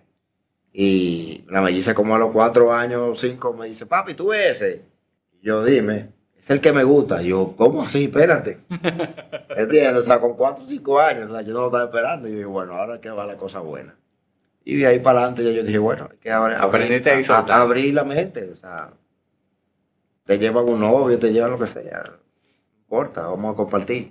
Y la melliza como a los cuatro años, cinco, me dice, papi, ¿tú ves ese? Y yo, dime, es el que me gusta. Y yo, ¿cómo así? Espérate. ¿Entiendes? O sea, con cuatro o cinco años, o sea, yo no lo estaba esperando. Y yo dije, bueno, ahora es que va la cosa buena. Y de ahí para adelante ya yo dije, bueno, hay que abrir,
Aprendiste
abrir,
y soltar.
a- abrir la mente. O sea, te llevan un novio, te llevan lo que sea. No importa, vamos a compartir.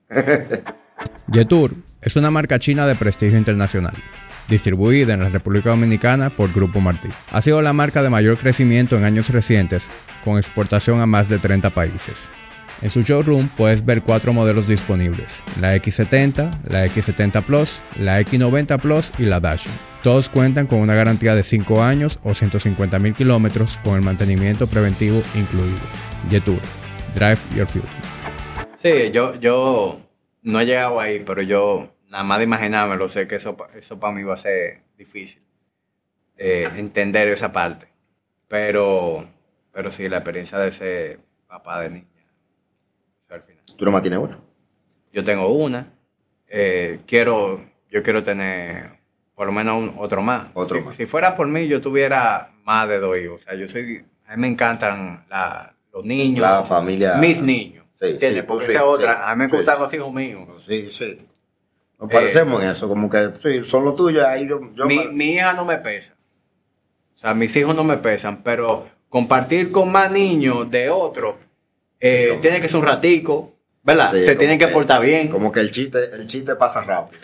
Jetour es una marca china de prestigio internacional, distribuida en la República Dominicana por Grupo Martí. Ha sido la marca de mayor crecimiento en años recientes, con exportación a más de treinta países. En su showroom puedes ver cuatro modelos disponibles: la equis setenta, la equis setenta Plus, la equis noventa Plus y la Dashing. Todos cuentan con una garantía de cinco años o ciento cincuenta mil kilómetros con el mantenimiento preventivo incluido. Jetour, drive your future.
sí, yo, yo no he llegado ahí, pero yo nada más de imaginármelo, sé que eso, pa- eso para mí va a ser difícil. eh, entender esa parte. Pero, pero sí, la experiencia de ser papá de niña. Eso al final.
Tú nomás tienes uno.
Yo tengo una. eh, quiero, yo quiero tener por lo menos un- otro más.
Otro
si,
más.
si fuera por mí, yo tuviera más de dos hijos. O sea, yo soy, a mí me encantan la- los niños.
La familia.
Mis niños.
Sí,
¿Entiendes?
sí,
Porque
sí,
esa es otra.
sí,
a mí me
sí.
gustan los hijos míos.
Sí, sí. Nos
Eh,
parecemos en eso, como que sí, son los tuyos. Ahí yo, yo
Mi,
me-
mi hija no me pesa. O sea, mis hijos no me pesan, pero compartir con más niños de otro eh,
Como-
tiene que ser un ratico, ¿verdad?
Sí,
Se
como
tienen que portar bien.
Como que el chiste, el chiste pasa rápido.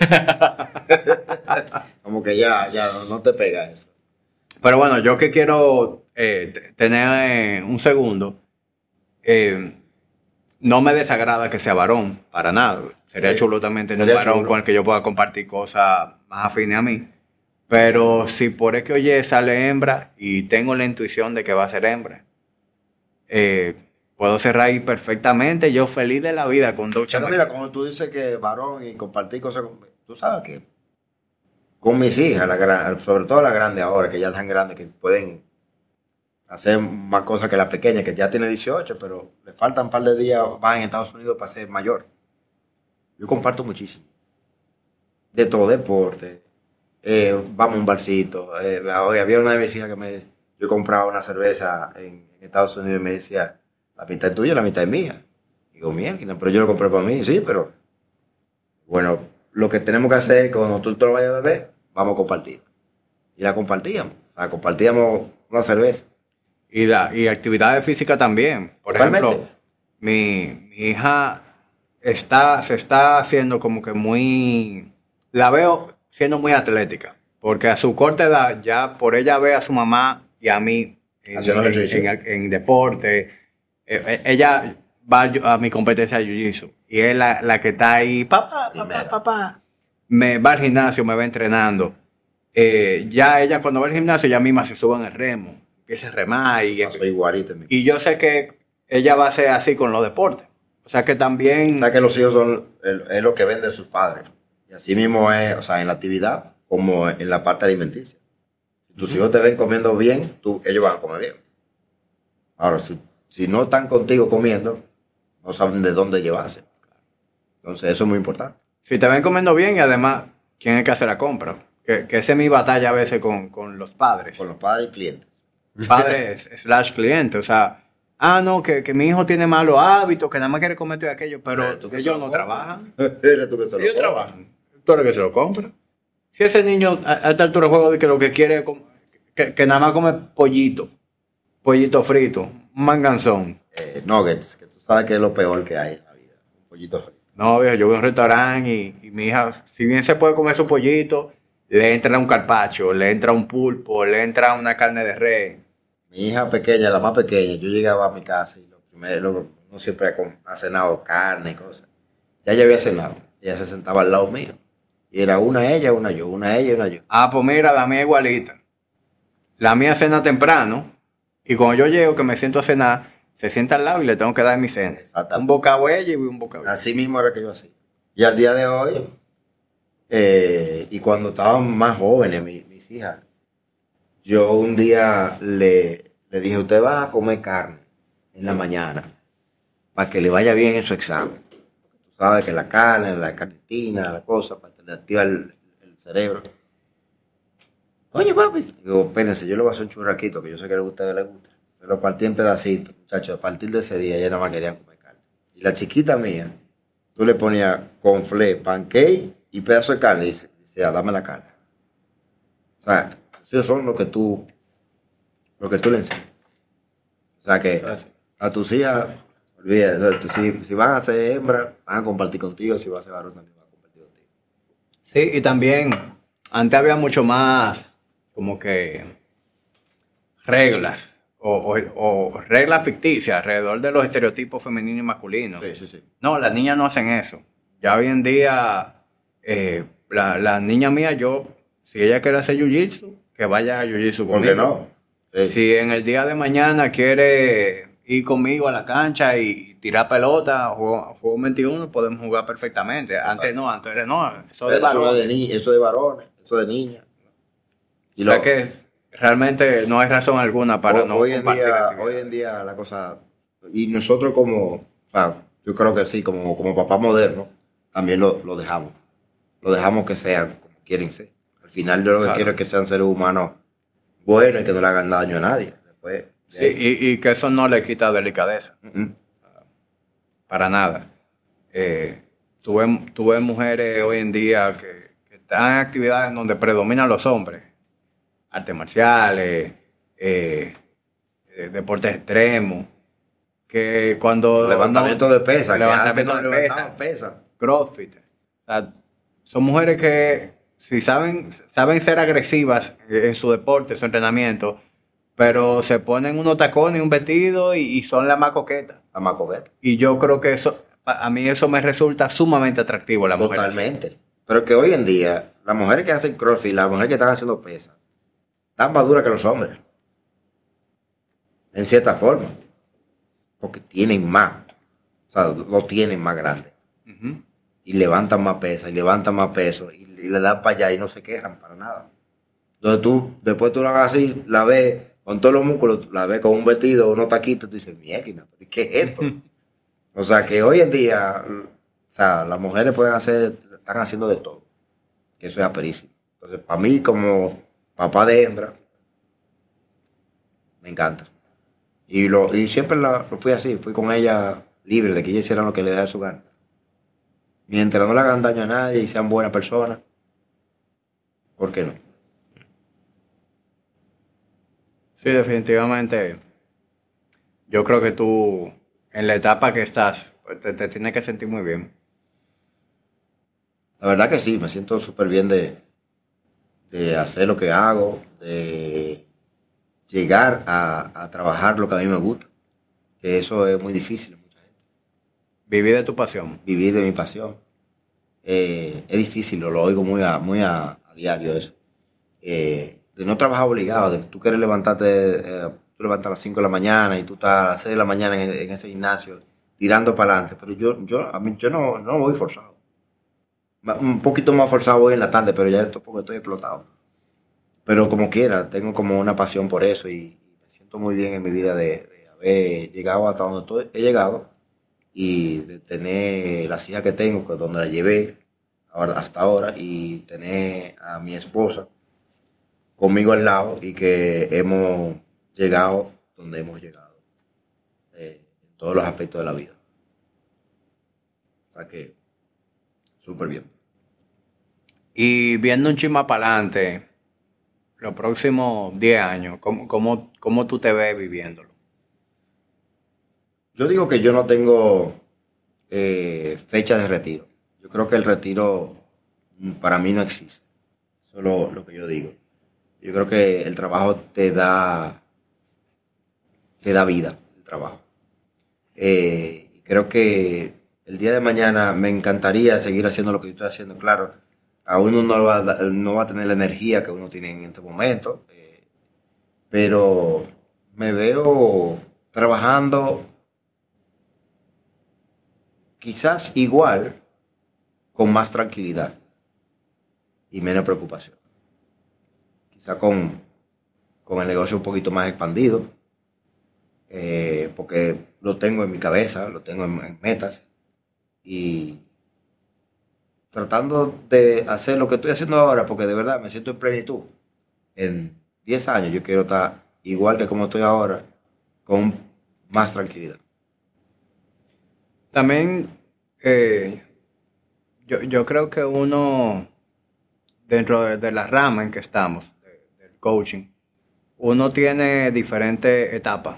Como que ya, ya no, no te pega eso.
Pero bueno, yo que quiero eh, t- tener eh, un segundo, eh, no me desagrada que sea varón, para nada. Sería
Sí,
chulo también tener un
sería
varón
chulo.
con el que yo pueda compartir cosas más afines a mí. Pero si por es que oye sale hembra y tengo la intuición de que va a ser hembra, eh, puedo cerrar ahí perfectamente, yo feliz de la vida con dos
Pero
chamacos.
mira, como tú dices que varón y compartir cosas con... Tú sabes que con mis hijas, la gran- sobre todo la grande ahora, que ya están grandes, que pueden hacer más cosas que la pequeña, que ya tiene dieciocho, pero le faltan un par de días más en Estados Unidos para ser mayor. Yo comparto muchísimo. De todo, deporte. Eh, vamos a un barcito. Eh, hoy había una de mis hijas que me... Yo compraba una cerveza en, en Estados Unidos y me decía, la mitad es tuya y la mitad es mía. Digo, mierda, pero yo lo compré para mí, sí, pero... Bueno, lo que tenemos que hacer es que cuando tú te lo vayas a beber, vamos a compartir. Y la compartíamos. O sea, compartíamos una cerveza.
Y, la, y actividades físicas también. Por
Totalmente.
ejemplo, mi, mi hija está, se está haciendo como que muy... La veo siendo muy atlética. Porque a su corta edad ya por ella ve a su mamá y a mí en,
Haciendo
en-
ejercicio.
en- en deporte. Eh, eh, ella va a yu- a mi competencia de jiu-jitsu. Y es la, la que está ahí, papá, papá,
Primero.
papá. Me va al gimnasio, me va entrenando. eh, ya ella cuando va al gimnasio, ya misma se sube en el remo, empieza a remar y,
Soy igualito en mi
y yo sé que ella va a ser así con los deportes. O sea que también...
O sea, que los hijos son el- es lo que venden sus padres. Y así mismo es, o sea, en la actividad como en la parte alimenticia. Si tus hijos te ven comiendo bien, tú, ellos van a comer bien. Ahora, si, si no están contigo comiendo, no saben de dónde llevarse. Entonces, eso es muy importante.
Si te ven comiendo bien y además, ¿quién es que hace la compra? Que, que esa es mi batalla a veces con, con los padres.
Con los padres y clientes.
Padres slash clientes. O sea, ah, no, que, que mi hijo tiene malos hábitos, que nada más quiere comer todo aquello, pero
Eres tú que se
ellos
lo
no
compras.
trabajan.
Eres tú que se lo
Ellos
compras.
trabajan. Tú eres que se lo compra. Si ese niño a, a esta altura de juego de que lo que quiere es com- que, que nada más come pollito, pollito frito, un manganzón.
Eh, nuggets, que tú sabes que es lo peor que hay en la vida. Un pollito frito.
No, viejo, yo voy a un restaurante y, y mi hija, si bien se puede comer su pollito, le entra un carpaccio, le entra un pulpo, le entra una carne de res.
Mi hija pequeña, la más pequeña, yo llegaba a mi casa y lo primero, lo- uno siempre ha, com- ha cenado carne y cosas. Ya ella había cenado, ella se sentaba al lado mío. Y era una ella, una yo, una ella y una yo.
Ah, pues mira, la mía igualita. La mía cena temprano y cuando yo llego que me siento a cenar, se sienta al lado y le tengo que dar mi cena.
Exactamente.
Un bocado ella y un bocado yo.
Así mismo era que yo hacía. Y al día de hoy, eh, y cuando estaban más jóvenes mi- mis hijas, yo un día le, le dije, usted va a comer carne en la mañana para que le vaya bien en su examen. Tú sabes que la carne, la carnitina, la cosa, para que le activa el, el cerebro. Oye, papi. Digo, espérense, yo le voy a hacer un churraquito que yo sé que a ustedes les gusta. Se lo partí en pedacitos, muchachos. A partir de ese día ya nada más querían comer carne. Y la chiquita mía, tú le ponías conflé, pancake y pedazo de carne y dice, decía, dame la carne. O sea, esos son lo que tú, lo que tú le enseñas. O sea que a tus hijas, olvídate, o sea, tú- si, si van a ser hembras, van a compartir contigo, si van a ser varón también van a compartir contigo.
Sí, y también antes había mucho más como que reglas o, o- o reglas ficticias alrededor de los estereotipos femeninos y masculinos.
Sí, sí, sí.
No, las niñas no hacen eso. Ya hoy en día, eh, la, la niña mía, yo, si ella quiere hacer jiu-jitsu, que vaya a jiu-jitsu
¿Por
conmigo.
qué no? Sí.
Si en el día de mañana quiere ir conmigo a la cancha y tirar pelota, juego, juego veintiuno, podemos jugar perfectamente. Antes no, antes era no, eso de
Eso
varón.
de, ni- eso de varones, eso de niñas. Y
O sea
lo-
que realmente no hay razón alguna para
hoy,
no
hoy en
compartir
día,
actividades.
hoy en día la cosa, y nosotros como, o sea, yo creo que sí, como, como papá moderno, también lo, lo dejamos. Lo dejamos que sean como quieren ser. Al final yo lo que
Claro.
quiero es que sean seres humanos buenos y que no le hagan daño a nadie. Después, de
Sí,
ahí-
y, y que eso no le quita delicadeza,
Mm, mm.
para nada. Eh, tuve, tuve mujeres hoy en día que, que están en actividades donde predominan los hombres. Artes marciales, eh, eh, deportes extremos, que cuando...
Levantamiento de pesa, que
levantamiento
antes no
de
levantaban
pesa,
pesa.
CrossFit. O sea, son mujeres que si saben, saben ser agresivas en su deporte, su entrenamiento, pero se ponen unos tacones y un vestido y, y son las más coquetas.
La macoveta.
Y yo creo que eso, a a mí eso me resulta sumamente atractivo, la mujer.
Totalmente. Pero que hoy en día, las mujeres que hacen crossfit, las mujeres que están haciendo pesas, están más duras que los hombres. En cierta forma. Porque tienen más. O sea, lo tienen más grande.
Ujú.
Y levantan más pesas, y levantan más peso, y, y le dan para allá y no se quejan para nada. Entonces tú, después tú la hagas así, la ves con todos los músculos, la ves con un vestido, unos taquitos, tú dices, mierda, ¿pero qué es esto? O sea, que hoy en día, o sea, las mujeres pueden hacer, están haciendo de todo. Que eso es aperísimo. Entonces, para mí, como papá de hembra, me encanta. Y, lo, y siempre la, lo fui así, fui con ella libre de que ella hiciera lo que le da su gana. Mientras no le hagan daño a nadie y sean buenas personas, ¿por qué no?
Sí, definitivamente. Yo creo que tú, en la etapa que estás, pues, te, te tienes que sentir muy bien.
La verdad que sí, me siento súper bien de, de hacer lo que hago, de llegar a, a trabajar lo que a mí me gusta, que eso es muy difícil en mucha gente.
Vivir de tu pasión.
Vivir de mi pasión. Eh, es difícil, lo, lo oigo muy a, muy a, a diario eso. eh, de no trabajar obligado, de que tú quieres levantarte, eh, tú levantas a las cinco de la mañana y tú estás a las seis de la mañana en, en ese gimnasio tirando para adelante, pero yo, yo, a mí, yo no, no voy forzado. Un poquito más forzado voy en la tarde, pero ya esto porque estoy explotado. Pero como quiera, tengo como una pasión por eso y me siento muy bien en mi vida de, de haber llegado hasta donde estoy, he llegado y de tener las hijas que tengo, que donde la llevé ahora, hasta ahora, y tener a mi esposa conmigo al lado y que hemos llegado donde hemos llegado eh, en todos los aspectos de la vida. O sea que, súper bien.
Y viendo un chisme para adelante, los próximos diez años, ¿cómo, cómo, cómo tú te ves viviéndolo?
Yo digo que yo no tengo eh, fecha de retiro. Yo creo que el retiro mm, para mí no existe. Eso es lo, lo que yo digo. Yo creo que el trabajo te da, te da vida, el trabajo. Eh, y creo que el día de mañana me encantaría seguir haciendo lo que yo estoy haciendo. Claro, a uno no va a, da- no va a tener la energía que uno tiene en este momento, eh, pero me veo trabajando quizás igual, con más tranquilidad y menos preocupación. Quizás con, con el negocio un poquito más expandido, eh, porque lo tengo en mi cabeza, lo tengo en, en metas y tratando de hacer lo que estoy haciendo ahora, porque de verdad me siento en plenitud. En diez años yo quiero estar igual que como estoy ahora, con más tranquilidad.
También eh, yo, yo creo que uno, dentro de, de la rama en que estamos, de- del coaching, uno tiene diferentes etapas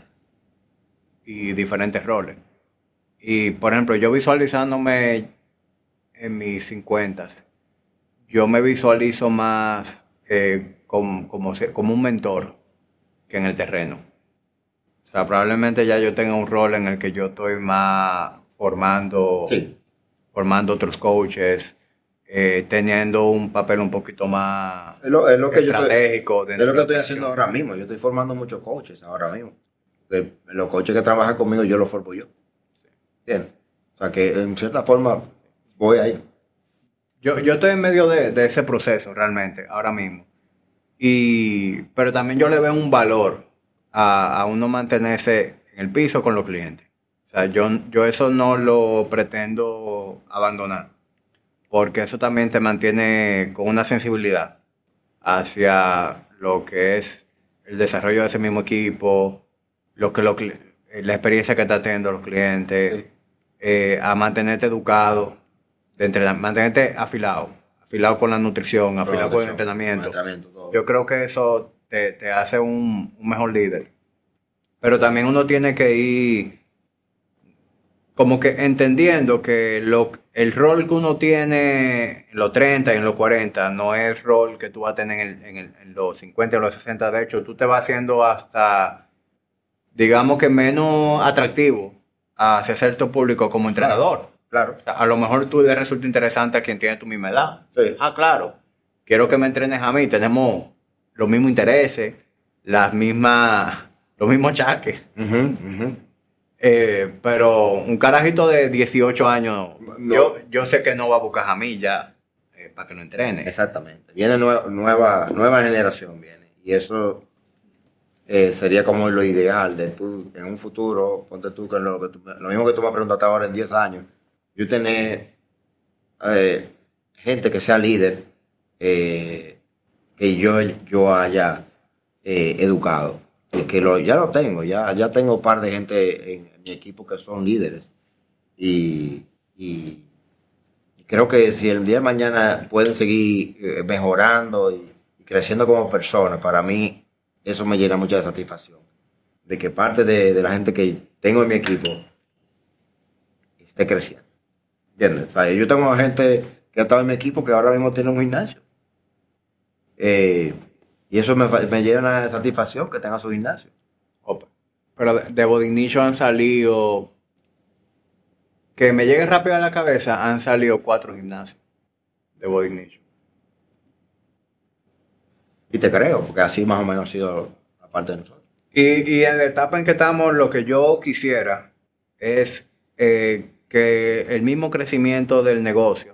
y diferentes roles. Y, por ejemplo, yo visualizándome en mis cincuenta, yo me visualizo más eh, como, como, se- como un mentor que en el terreno. O sea, probablemente ya yo tenga un rol en el que yo estoy más formando,
Sí,
formando otros coaches, eh, teniendo un papel un poquito más
es lo, es lo que yo estoy,
estratégico
es
dentro
lo
de
que
la
estoy haciendo
operación.
ahora mismo. Yo estoy formando muchos coaches ahora mismo. Que los coaches que trabajan conmigo yo los formo yo. ¿Entiendes? O sea que en cierta forma voy ahí.
Yo, yo estoy en medio de, de ese proceso realmente, ahora mismo. Y, pero también yo le veo un valor a, a uno mantenerse en el piso con los clientes. O sea, yo, yo eso no lo pretendo abandonar, porque eso también te mantiene con una sensibilidad hacia lo que es el desarrollo de ese mismo equipo, lo que lo cli- la experiencia que está teniendo los clientes, eh, a mantenerte educado, de entrenar, mantenerte afilado, afilado con la nutrición, afilado con el entrenamiento.
Entrenamiento, todo.
Yo creo que eso te, te hace un, un mejor líder. Pero también uno tiene que ir como que entendiendo que lo, el rol que uno tiene en los treinta y en los cuarenta no es el rol que tú vas a tener en, el- en el- en los cincuenta y en los sesenta. De hecho, tú te vas haciendo hasta, digamos que menos atractivo hacia cierto público como entrenador.
Claro.
O sea, a lo mejor tú le resulta interesante a quien tiene tu misma edad.
Sí.
Ah, claro. Quiero que me entrenes a mí. Tenemos los mismos intereses, las mismas, los mismos chaques.
Ujú, ujú.
Eh, pero un carajito de dieciocho años,
No.
yo, yo sé que no va a buscar a mí ya eh, para que lo entrene.
Exactamente. Viene nue- nueva, nueva generación, viene. Y eso eh, sería como lo ideal de tú, en un futuro, ponte tú que lo, que tú- lo mismo que tú me preguntaste ahora en diez años, yo tener eh, gente que sea líder, eh, que yo, yo haya eh, educado. Y que lo, ya lo tengo, ya, ya tengo un par de gente en, en mi equipo que son líderes. Y, y- y creo que si el día de mañana pueden seguir eh, mejorando y, y creciendo como personas, para mí eso me llena mucha satisfacción. De que parte de, de la gente que tengo en mi equipo esté creciendo. ¿Entiendes? O sea, yo tengo gente que ha estado en mi equipo que ahora mismo tiene un gimnasio. Eh, y eso me, fa- me llena de satisfacción que tenga su gimnasio.
Opa. Pero de, de Body Nation han salido, que me llegue rápido a la cabeza, han salido cuatro gimnasios de Body Nation.
Y te creo, porque así más o menos ha sido la parte de nosotros.
Y, y en la etapa en que estamos, lo que yo quisiera es eh, que el mismo crecimiento del negocio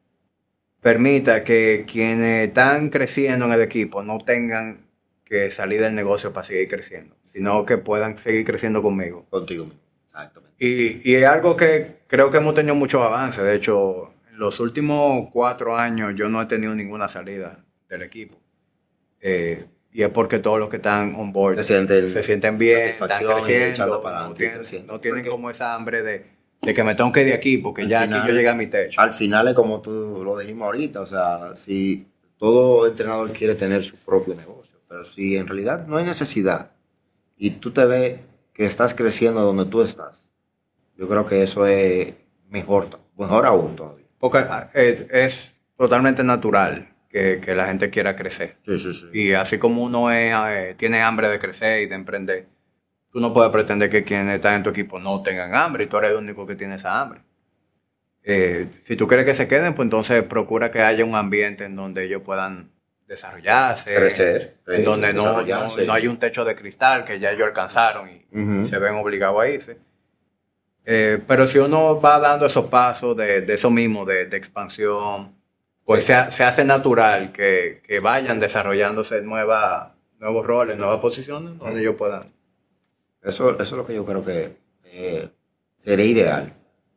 permita que quienes están creciendo en el equipo no tengan que salir del negocio para seguir creciendo, sino que puedan seguir creciendo conmigo.
Contigo mismo, exactamente.
Y, y es algo que creo que hemos tenido muchos avances. De hecho, en los últimos cuatro años yo no he tenido ninguna salida del equipo. Eh, y es porque todos los que están on board
Se sienten,
se sienten bien, están
satisfacción y
creciendo,
echando para
no
adelante,
tienen,
creciendo.
no tienen
Porque
como esa hambre de, de que me tengo que ir de aquí porque
al
ya
final-
aquí yo llegué a mi techo.
Al final es como tú lo dijimos ahorita, o sea, si todo entrenador quiere tener su propio negocio, pero si en realidad no hay necesidad y tú te ves que estás creciendo donde tú estás, yo creo que eso es mejor, mejor aún todavía.
Porque eh, es totalmente natural que, que la gente quiera crecer.
Sí, sí, sí.
Y así como uno es, eh, tiene hambre de crecer y de emprender, tú no puedes pretender que quienes están en tu equipo no tengan hambre y tú eres el único que tiene esa hambre. Eh, si tú quieres que se queden, pues entonces procura que haya un ambiente en donde ellos puedan desarrollarse,
Crecer,
en
sí,
donde no, no,
desarrollarse.
no hay un techo de cristal que ya ellos alcanzaron y
Ujú.
se ven obligados a irse. Eh, pero si uno va dando esos pasos de, de eso mismo, de, de expansión, pues
Sí.
se, se hace natural que, que vayan desarrollándose nuevas, nuevos roles, nuevas posiciones donde ellos puedan.
Eso, eso es lo que yo creo que eh, sería ideal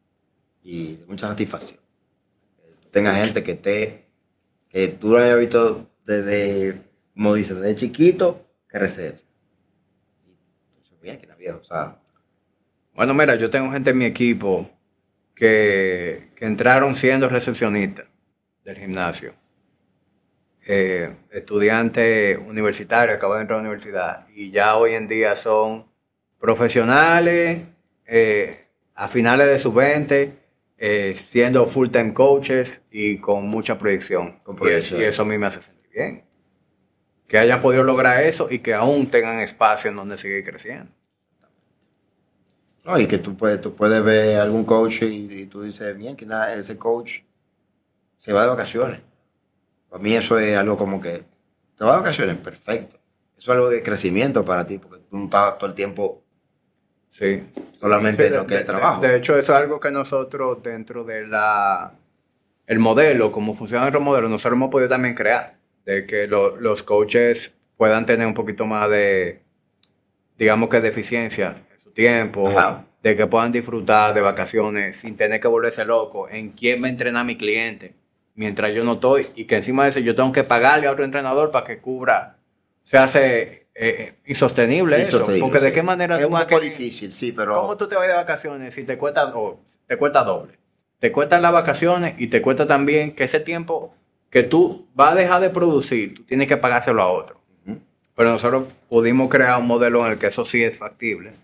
y de mucha satisfacción. Que tú tengas gente que esté, que tú lo hayas visto desde, como dices, desde chiquito, que recebe. Y eso es bien, que la vieja, o sea,
Bueno, mira, yo tengo gente en mi equipo que, que entraron siendo recepcionistas del gimnasio. Eh, estudiantes universitarios, acaban de entrar a la universidad y ya hoy en día son profesionales, eh, a finales de sus veinte, eh, siendo full-time coaches y con mucha proyección.
Con
Y,
proyección.
y eso a mí me hace sentir bien. Que hayan podido lograr eso y que aún tengan espacio en donde seguir creciendo.
no, y que tú puedes, tú puedes ver algún coach y, y tú dices, bien, que nada, ese coach se va de vacaciones. Para mí eso es algo como que, te va de vacaciones, perfecto. Eso es algo de crecimiento para ti, porque tú no estás todo el tiempo
Sí.
solamente en
Sí,
lo que es
de,
trabajo.
de- de hecho, eso es algo que nosotros, dentro de la el modelo, como funciona nuestro modelo, nosotros hemos podido también crear, de que lo- los coaches puedan tener un poquito más de, digamos que de eficiencia en su tiempo,
Ajá.
de que puedan disfrutar de vacaciones sin tener que volverse loco en quién va a entrenar a mi cliente mientras yo no estoy, y que encima de eso yo tengo que pagarle a otro entrenador para que cubra. Se hace eh, insostenible, eso,
Insostenible,
porque de
sí.
qué manera
es
tú
un
vas a
poco
querer-
difícil, sí, pero
¿Cómo tú te vas de vacaciones si te cuesta, o te cuesta doble? Te cuestan las vacaciones y te cuesta también que ese tiempo que tú vas a dejar de producir, tú tienes que pagárselo a otro.
Ujú.
Pero nosotros pudimos crear un modelo en el que eso sí es factible.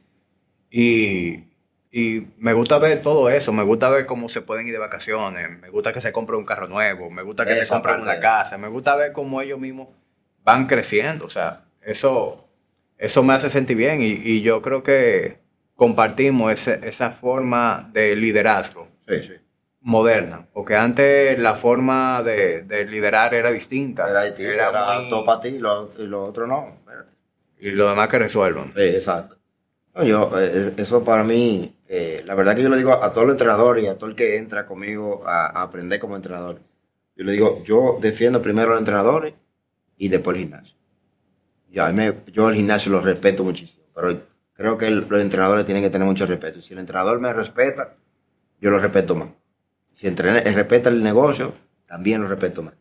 Y, y me gusta ver todo eso. Me gusta ver cómo se pueden ir de vacaciones. Me gusta que se compre un carro nuevo. Me gusta que se
Esa
compren
parte.
una casa. Me gusta ver cómo ellos mismos van creciendo. O sea, eso, eso me hace sentir bien. Y, y yo creo que compartimos ese- esa forma de liderazgo
sí, sí.
moderna. Porque antes la forma de, de liderar era distinta.
Era, era, era
muy-
todo para ti y lo, y lo otro no. Espérate.
y lo demás que resuelvan.
Sí, exacto. No, yo, eh, eso para mí, eh, la verdad que yo le digo a todo el entrenador y a todo el que entra conmigo a, a aprender como entrenador, yo le digo, yo defiendo primero a los entrenadores y después el gimnasio. Ya, a mí me- yo el gimnasio lo respeto muchísimo, pero creo que el- los entrenadores tienen que tener mucho respeto. Si el entrenador me respeta, yo lo respeto más. Si el entrenador respeta el negocio, también lo respeto más.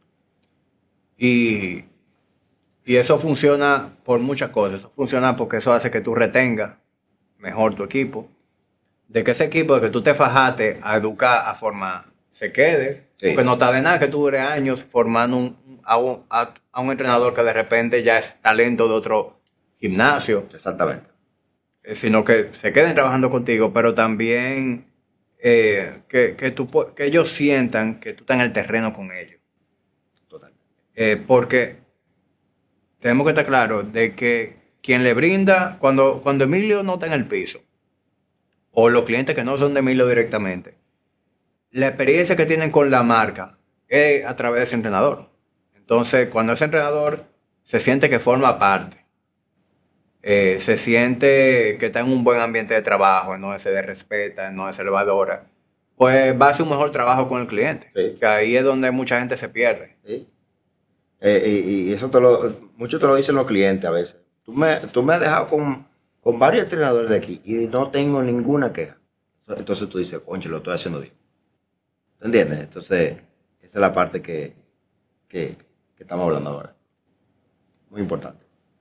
Y, y eso funciona por muchas cosas. Eso funciona porque eso hace que tú retengas mejor tu equipo. De que ese equipo de que tú te fajaste a educar, a formar, se quede.
Sí.
Porque no está de nada que tú dures años formando un, a, un, a- a un entrenador que de repente ya es talento de otro gimnasio.
Exactamente.
Eh, sino que se queden trabajando contigo, pero también eh, que, que, tú, pu- que ellos sientan que tú estás en el terreno con ellos.
Totalmente.
Eh, porque tenemos que estar claros de que quien le brinda, cuando, cuando Emilio no está en el piso, o los clientes que no son de Emilio directamente, la experiencia que tienen con la marca es a través de ese entrenador. Entonces, cuando ese entrenador se siente que forma parte. Eh, se siente que está en un buen ambiente de trabajo, en donde se le respeta, en donde se le valora, pues va a hacer un mejor trabajo con el cliente.
Sí.
Que ahí es donde mucha gente se pierde.
¿Sí? Eh, y, y eso te lo, mucho te lo dicen los clientes a veces. Tú me, tú me has dejado con, con varios entrenadores de aquí y no tengo ninguna queja. Entonces tú dices, conche, lo estoy haciendo bien. ¿Te entiendes? Entonces, esa es la parte que, que, que estamos hablando ahora. Muy importante.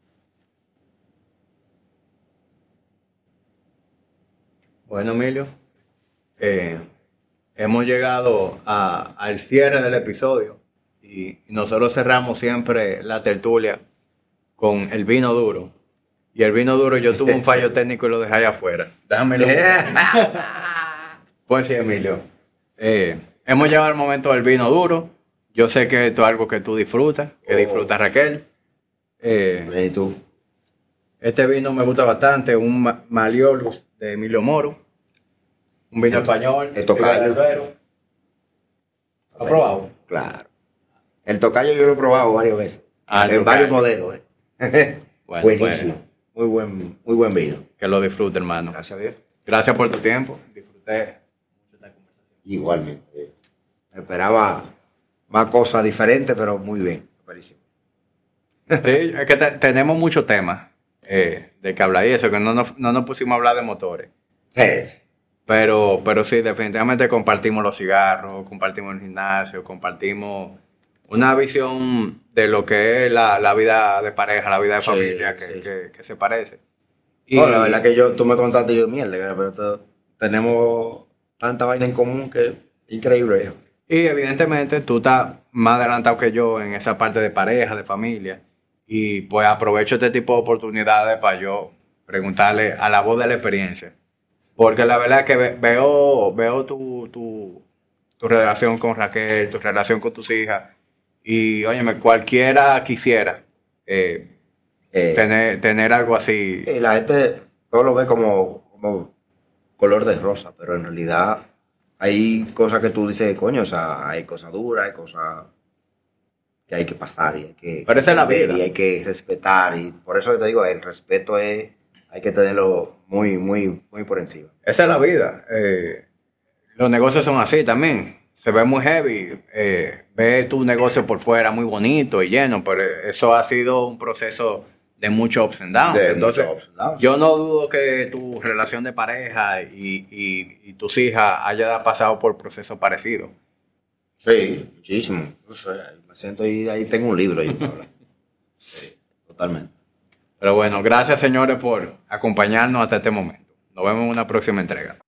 Bueno, Emilio, eh, hemos llegado a- al cierre del episodio y nosotros cerramos siempre la tertulia con el vino duro. Y el vino duro yo tuve un fallo técnico y lo dejé allá afuera. Déjamelo. Pues sí, Emilio. Eh, hemos llegado al momento del vino duro. Yo sé que esto es algo que tú disfrutas, que
Oh.
disfruta Raquel. Eh,
¿Y tú?
este vino me gusta bastante, un Ma- Maliolus de Emilio Moro. Un vino
El-
español.
el tocayo.
de Albero. ¿Lo has probado?
Claro. El tocayo yo lo he probado varias veces.
Ah, el
en varios
tocayo.
modelos. ¿eh?
Bueno,
Buenísimo.
bueno.
Muy buen, muy buen vino.
Que lo disfrute, hermano.
Gracias a Dios.
Gracias por tu tiempo. Disfruté.
Igualmente. Me esperaba más cosas diferentes, pero muy bien. Buenísimo.
Sí, es que te- tenemos muchos temas eh, de que hablar y eso, que no nos, no nos pusimos a hablar de motores.
Sí.
Pero, pero sí, definitivamente compartimos los cigarros, compartimos el gimnasio, compartimos una visión de lo que es la, la vida de pareja, la vida de
Sí,
familia, que,
sí.
que- que se parece. Y,
No, la verdad que yo, tú me contaste y yo, mierda, pero to- tenemos tanta vaina en común que increíble, viejo.
y evidentemente tú estás más adelantado que yo en esa parte de pareja, de familia, y pues aprovecho este tipo de oportunidades para yo preguntarle a la voz de la experiencia. Porque la verdad es que ve- veo, veo tu, tu, tu relación con Raquel, tu relación con tus hijas, y óyeme, cualquiera quisiera eh,
Eh,
tener, tener algo así.
y la gente todo lo ve como, como color de rosa, pero en realidad hay cosas que tú dices, coño, o sea, hay cosas duras, hay cosas que hay que pasar y hay que
Pero esa es la
entender
vida.
y hay que respetar, y por eso te digo, el respeto es, hay que tenerlo muy, muy, muy por encima.
Esa es la vida. Eh, los negocios son así también. Se ve muy heavy. Eh, ve tu negocio por fuera muy bonito y lleno, pero eso ha sido un proceso de muchos ups and downs.
De
Entonces,
muchos ups and downs.
yo no dudo que tu relación de pareja y, y- y tus hijas haya pasado por procesos parecidos.
Sí, muchísimo. O sea, me siento ahí, ahí tengo un libro ahí para hablar. Sí, totalmente.
Pero bueno, gracias señores por acompañarnos hasta este momento. Nos vemos en una próxima entrega.